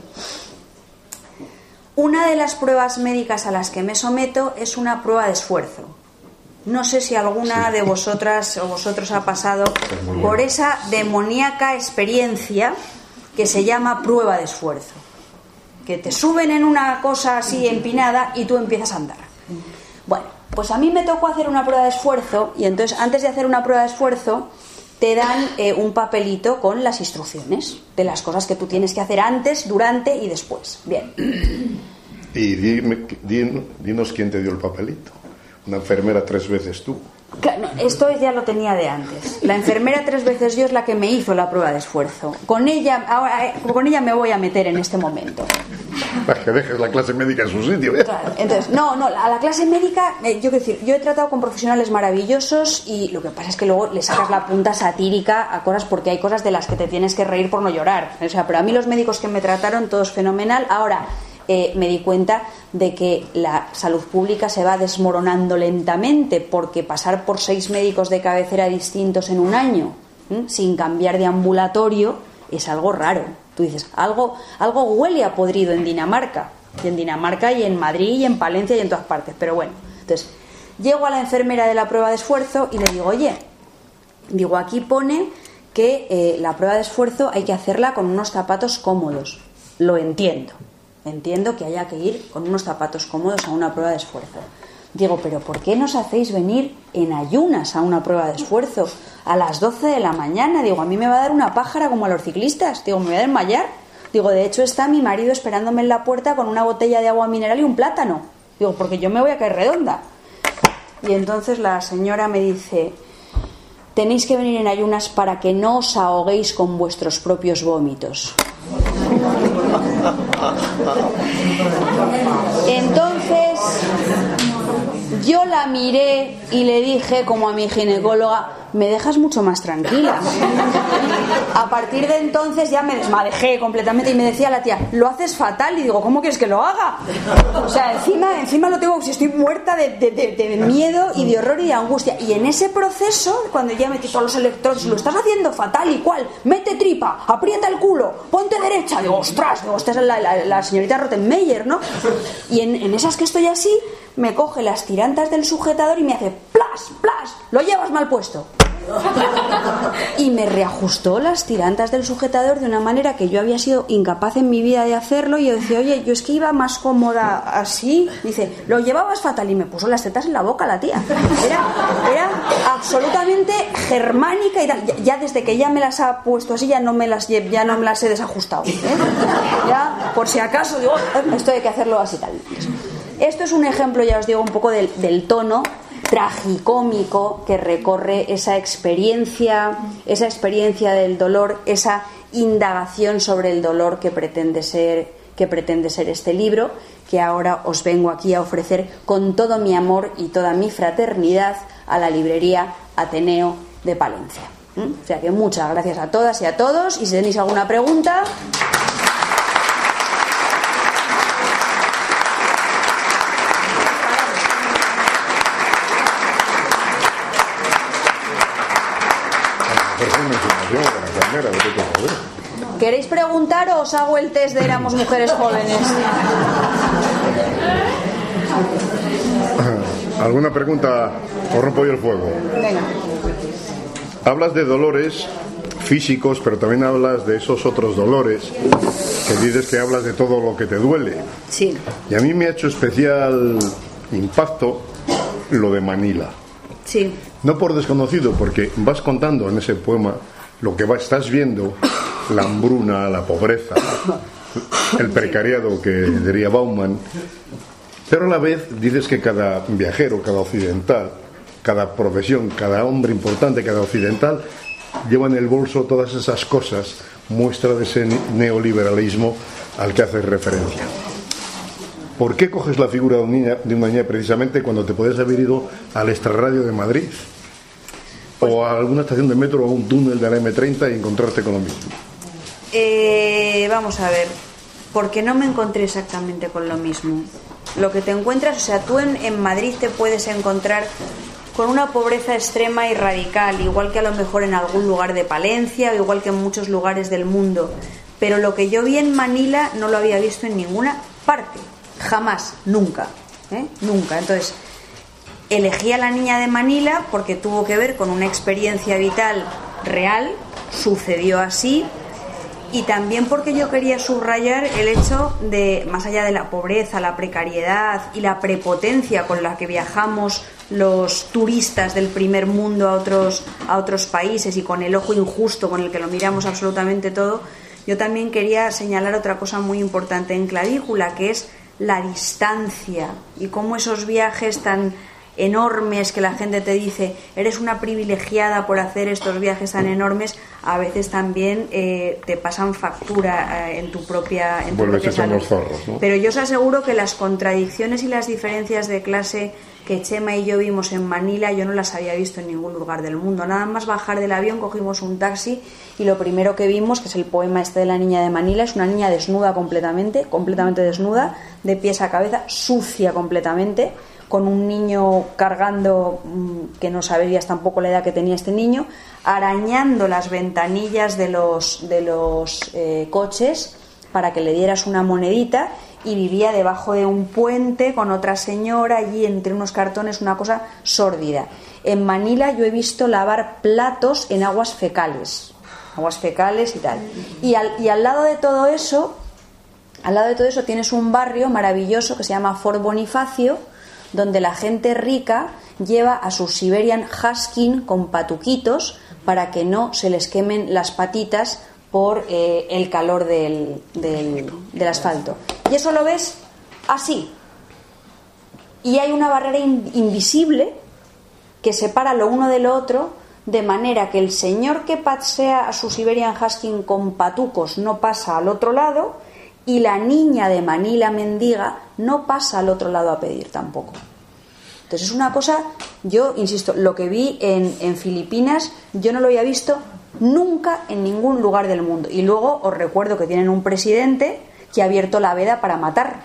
Una de las pruebas médicas a las que me someto es una prueba de esfuerzo. No sé si alguna de vosotras o vosotros ha pasado por esa demoníaca experiencia que se llama prueba de esfuerzo. Que te suben en una cosa así empinada y tú empiezas a andar. Bueno, pues a mí me tocó hacer una prueba de esfuerzo y entonces antes de hacer una prueba de esfuerzo te dan un papelito con las instrucciones de las cosas que tú tienes que hacer antes, durante y después. Bien. Y dinos quién te dio el papelito. Una enfermera 3 veces tú. Claro, no, esto ya lo tenía de antes. La enfermera 3 veces yo es la que me hizo la prueba de esfuerzo. Con ella me voy a meter en este momento. Para que dejes la clase médica en su sitio, ¿eh? Claro, entonces, no, a la clase médica, yo he tratado con profesionales maravillosos y lo que pasa es que luego le sacas la punta satírica a cosas porque hay cosas de las que te tienes que reír por no llorar. O sea, pero a mí los médicos que me trataron, todos fenomenal. Ahora, me di cuenta de que la salud pública se va desmoronando lentamente porque pasar por 6 médicos de cabecera distintos en un año, sin cambiar de ambulatorio, es algo raro. Tú dices, algo huele a podrido en Dinamarca. Y en Dinamarca y en Madrid y en Palencia y en todas partes. Pero bueno, entonces llego a la enfermera de la prueba de esfuerzo y le digo, oye, aquí pone que la prueba de esfuerzo hay que hacerla con unos zapatos cómodos. Lo entiendo. Entiendo que haya que ir con unos zapatos cómodos a una prueba de esfuerzo. Digo, pero ¿por qué nos hacéis venir en ayunas a una prueba de esfuerzo a las 12 de la mañana? Digo, a mí me va a dar una pájara como a los ciclistas. Digo, me voy a desmayar. Digo, de hecho está mi marido esperándome en la puerta con una botella de agua mineral y un plátano. Digo, porque yo me voy a caer redonda. Y entonces la señora me dice, tenéis que venir en ayunas para que no os ahoguéis con vuestros propios vómitos. Entonces yo la miré y le dije, como a mi ginecóloga, me dejas mucho más tranquila. A partir de entonces ya me desmadejé completamente y me decía la tía, lo haces fatal. Y digo, ¿cómo quieres que lo haga? O sea, encima lo tengo, si estoy muerta de miedo y de horror y de angustia. Y en ese proceso, cuando ya metí todos los electrodos, lo estás haciendo fatal y cual, mete tripa, aprieta el culo, ponte derecha. Digo, ostras, esta es la señorita Rottenmeier, ¿no? Y en esas que estoy así, me coge las tirantas del sujetador y me hace plas, plas, lo llevas mal puesto. Y me reajustó las tirantas del sujetador de una manera que yo había sido incapaz en mi vida de hacerlo. Y yo decía, oye, yo es que iba más cómoda así. Dice, lo llevabas fatal. Y me puso las tetas en la boca la tía. Era absolutamente germánica y tal. Ya desde que ella me las ha puesto así ya no me las he desajustado, ¿eh? Ya, por si acaso, digo, esto hay que hacerlo así tal. Esto es un ejemplo, ya os digo, un poco del tono tragicómico que recorre esa experiencia del dolor, esa indagación sobre el dolor que pretende ser este libro, que ahora os vengo aquí a ofrecer con todo mi amor y toda mi fraternidad a la librería Ateneo de Palencia. O sea que muchas gracias a todas y a todos, y si tenéis alguna pregunta... ¿Queréis preguntar o os hago el test de éramos mujeres jóvenes? ¿Alguna pregunta o rompo yo el fuego? Venga. Hablas de dolores físicos, pero también hablas de esos otros dolores que dices que hablas de todo lo que te duele. Sí. Y a mí me ha hecho especial impacto lo de Manila. Sí. No por desconocido, porque vas contando en ese poema lo que estás viendo, la hambruna, la pobreza, el precariado que diría Bauman, pero a la vez dices que cada viajero, cada occidental, cada profesión, cada hombre importante, cada occidental, lleva en el bolso todas esas cosas, muestra de ese neoliberalismo al que haces referencia. ¿por qué coges la figura de una niña precisamente cuando te podías haber ido al extrarradio de Madrid? O a alguna estación de metro o a un túnel de la M30 y encontrarte con lo mismo. Vamos a ver, porque no me encontré exactamente con lo mismo. Lo que te encuentras, o sea, tú en Madrid te puedes encontrar con una pobreza extrema y radical, igual que a lo mejor en algún lugar de Palencia o igual que en muchos lugares del mundo. Pero lo que yo vi en Manila no lo había visto en ninguna parte, jamás, nunca, nunca. Entonces, elegí a la niña de Manila porque tuvo que ver con una experiencia vital real, sucedió así. Y también porque yo quería subrayar el hecho de, más allá de la pobreza, la precariedad y la prepotencia con la que viajamos los turistas del primer mundo a otros países y con el ojo injusto con el que lo miramos absolutamente todo, yo también quería señalar otra cosa muy importante en Clavícula, que es la distancia y cómo esos viajes tan enormes que la gente te dice eres una privilegiada por hacer estos viajes tan enormes, a veces también te pasan factura en tu propia salud. Zorros, ¿no? Pero yo os aseguro que las contradicciones y las diferencias de clase que Chema y yo vimos en Manila yo no las había visto en ningún lugar del mundo. Nada más bajar del avión cogimos un taxi y lo primero que vimos, que es el poema este de la niña de Manila, es una niña desnuda completamente desnuda, de pies a cabeza, sucia completamente, con un niño cargando, que no sabrías tampoco la edad que tenía este niño, arañando las ventanillas de los coches para que le dieras una monedita, y vivía debajo de un puente con otra señora allí entre unos cartones, una cosa sórdida. En Manila yo he visto lavar platos en aguas fecales y tal. Y al lado de todo eso tienes un barrio maravilloso que se llama Fort Bonifacio, donde la gente rica lleva a sus Siberian Husky con patuquitos para que no se les quemen las patitas por el calor del asfalto. Y eso lo ves así. Y hay una barrera invisible que separa lo uno de lo otro, de manera que el señor que pasea a su Siberian Husky con patucos no pasa al otro lado, y la niña de Manila mendiga no pasa al otro lado a pedir tampoco. Entonces es una cosa, yo insisto, lo que vi en Filipinas yo no lo había visto nunca en ningún lugar del mundo. Y luego os recuerdo que tienen un presidente que ha abierto la veda para matar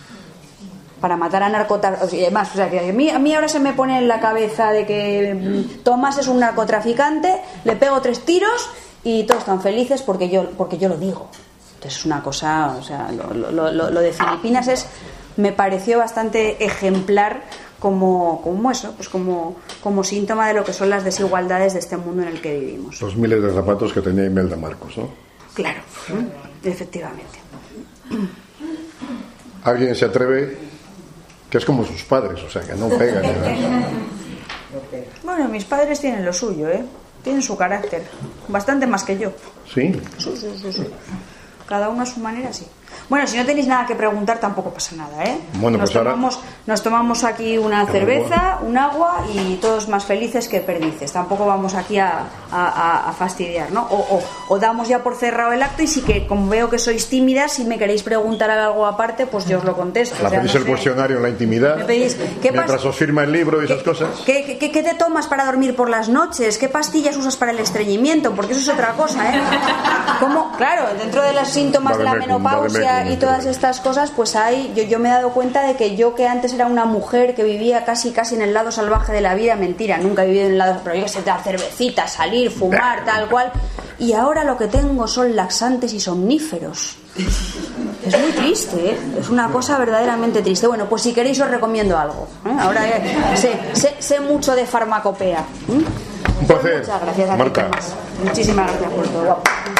a narcotraficantes y demás. O sea, que a mí ahora se me pone en la cabeza de que Tomás es un narcotraficante, le pego 3 tiros y todos están felices porque yo lo digo. Entonces es una cosa, o sea, lo de Filipinas me pareció bastante ejemplar como eso, pues como síntoma de lo que son las desigualdades de este mundo en el que vivimos. Los miles de zapatos que tenía Imelda Marcos, ¿no? Claro, efectivamente. ¿Alguien se atreve? Que es como sus padres, o sea, que no pegan. Bueno, mis padres tienen lo suyo, tienen su carácter, bastante más que yo. ¿Sí? Sí. Cada uno a su manera, sí. Bueno, si no tenéis nada que preguntar, tampoco pasa nada, Bueno, nos tomamos aquí una cerveza, un agua y todos más felices que perdices. Tampoco vamos aquí a fastidiar, ¿no? O damos ya por cerrado el acto, y sí que, como veo que sois tímidas, si me queréis preguntar algo aparte, pues yo os lo contesto. Pedís el cuestionario en la intimidad, mientras os firma el libro y esas cosas. ¿Qué te tomas para dormir por las noches? ¿Qué pastillas usas para el estreñimiento? Porque eso es otra cosa, ¿Cómo? Claro, dentro de los síntomas de la menopausia y todas estas cosas, pues yo me he dado cuenta de que yo, que antes era una mujer que vivía casi en el lado salvaje de la vida, mentira, nunca he vivido en el lado, pero yo que sé, dar cervecita, salir, fumar, tal cual, y ahora lo que tengo son laxantes y somníferos. Es muy triste, es una cosa verdaderamente triste. Bueno, pues si queréis os recomiendo algo, Ahora sé mucho de farmacopea. Un placer, Muchas gracias a ti, Marta. Tomás. Muchísimas gracias por todo.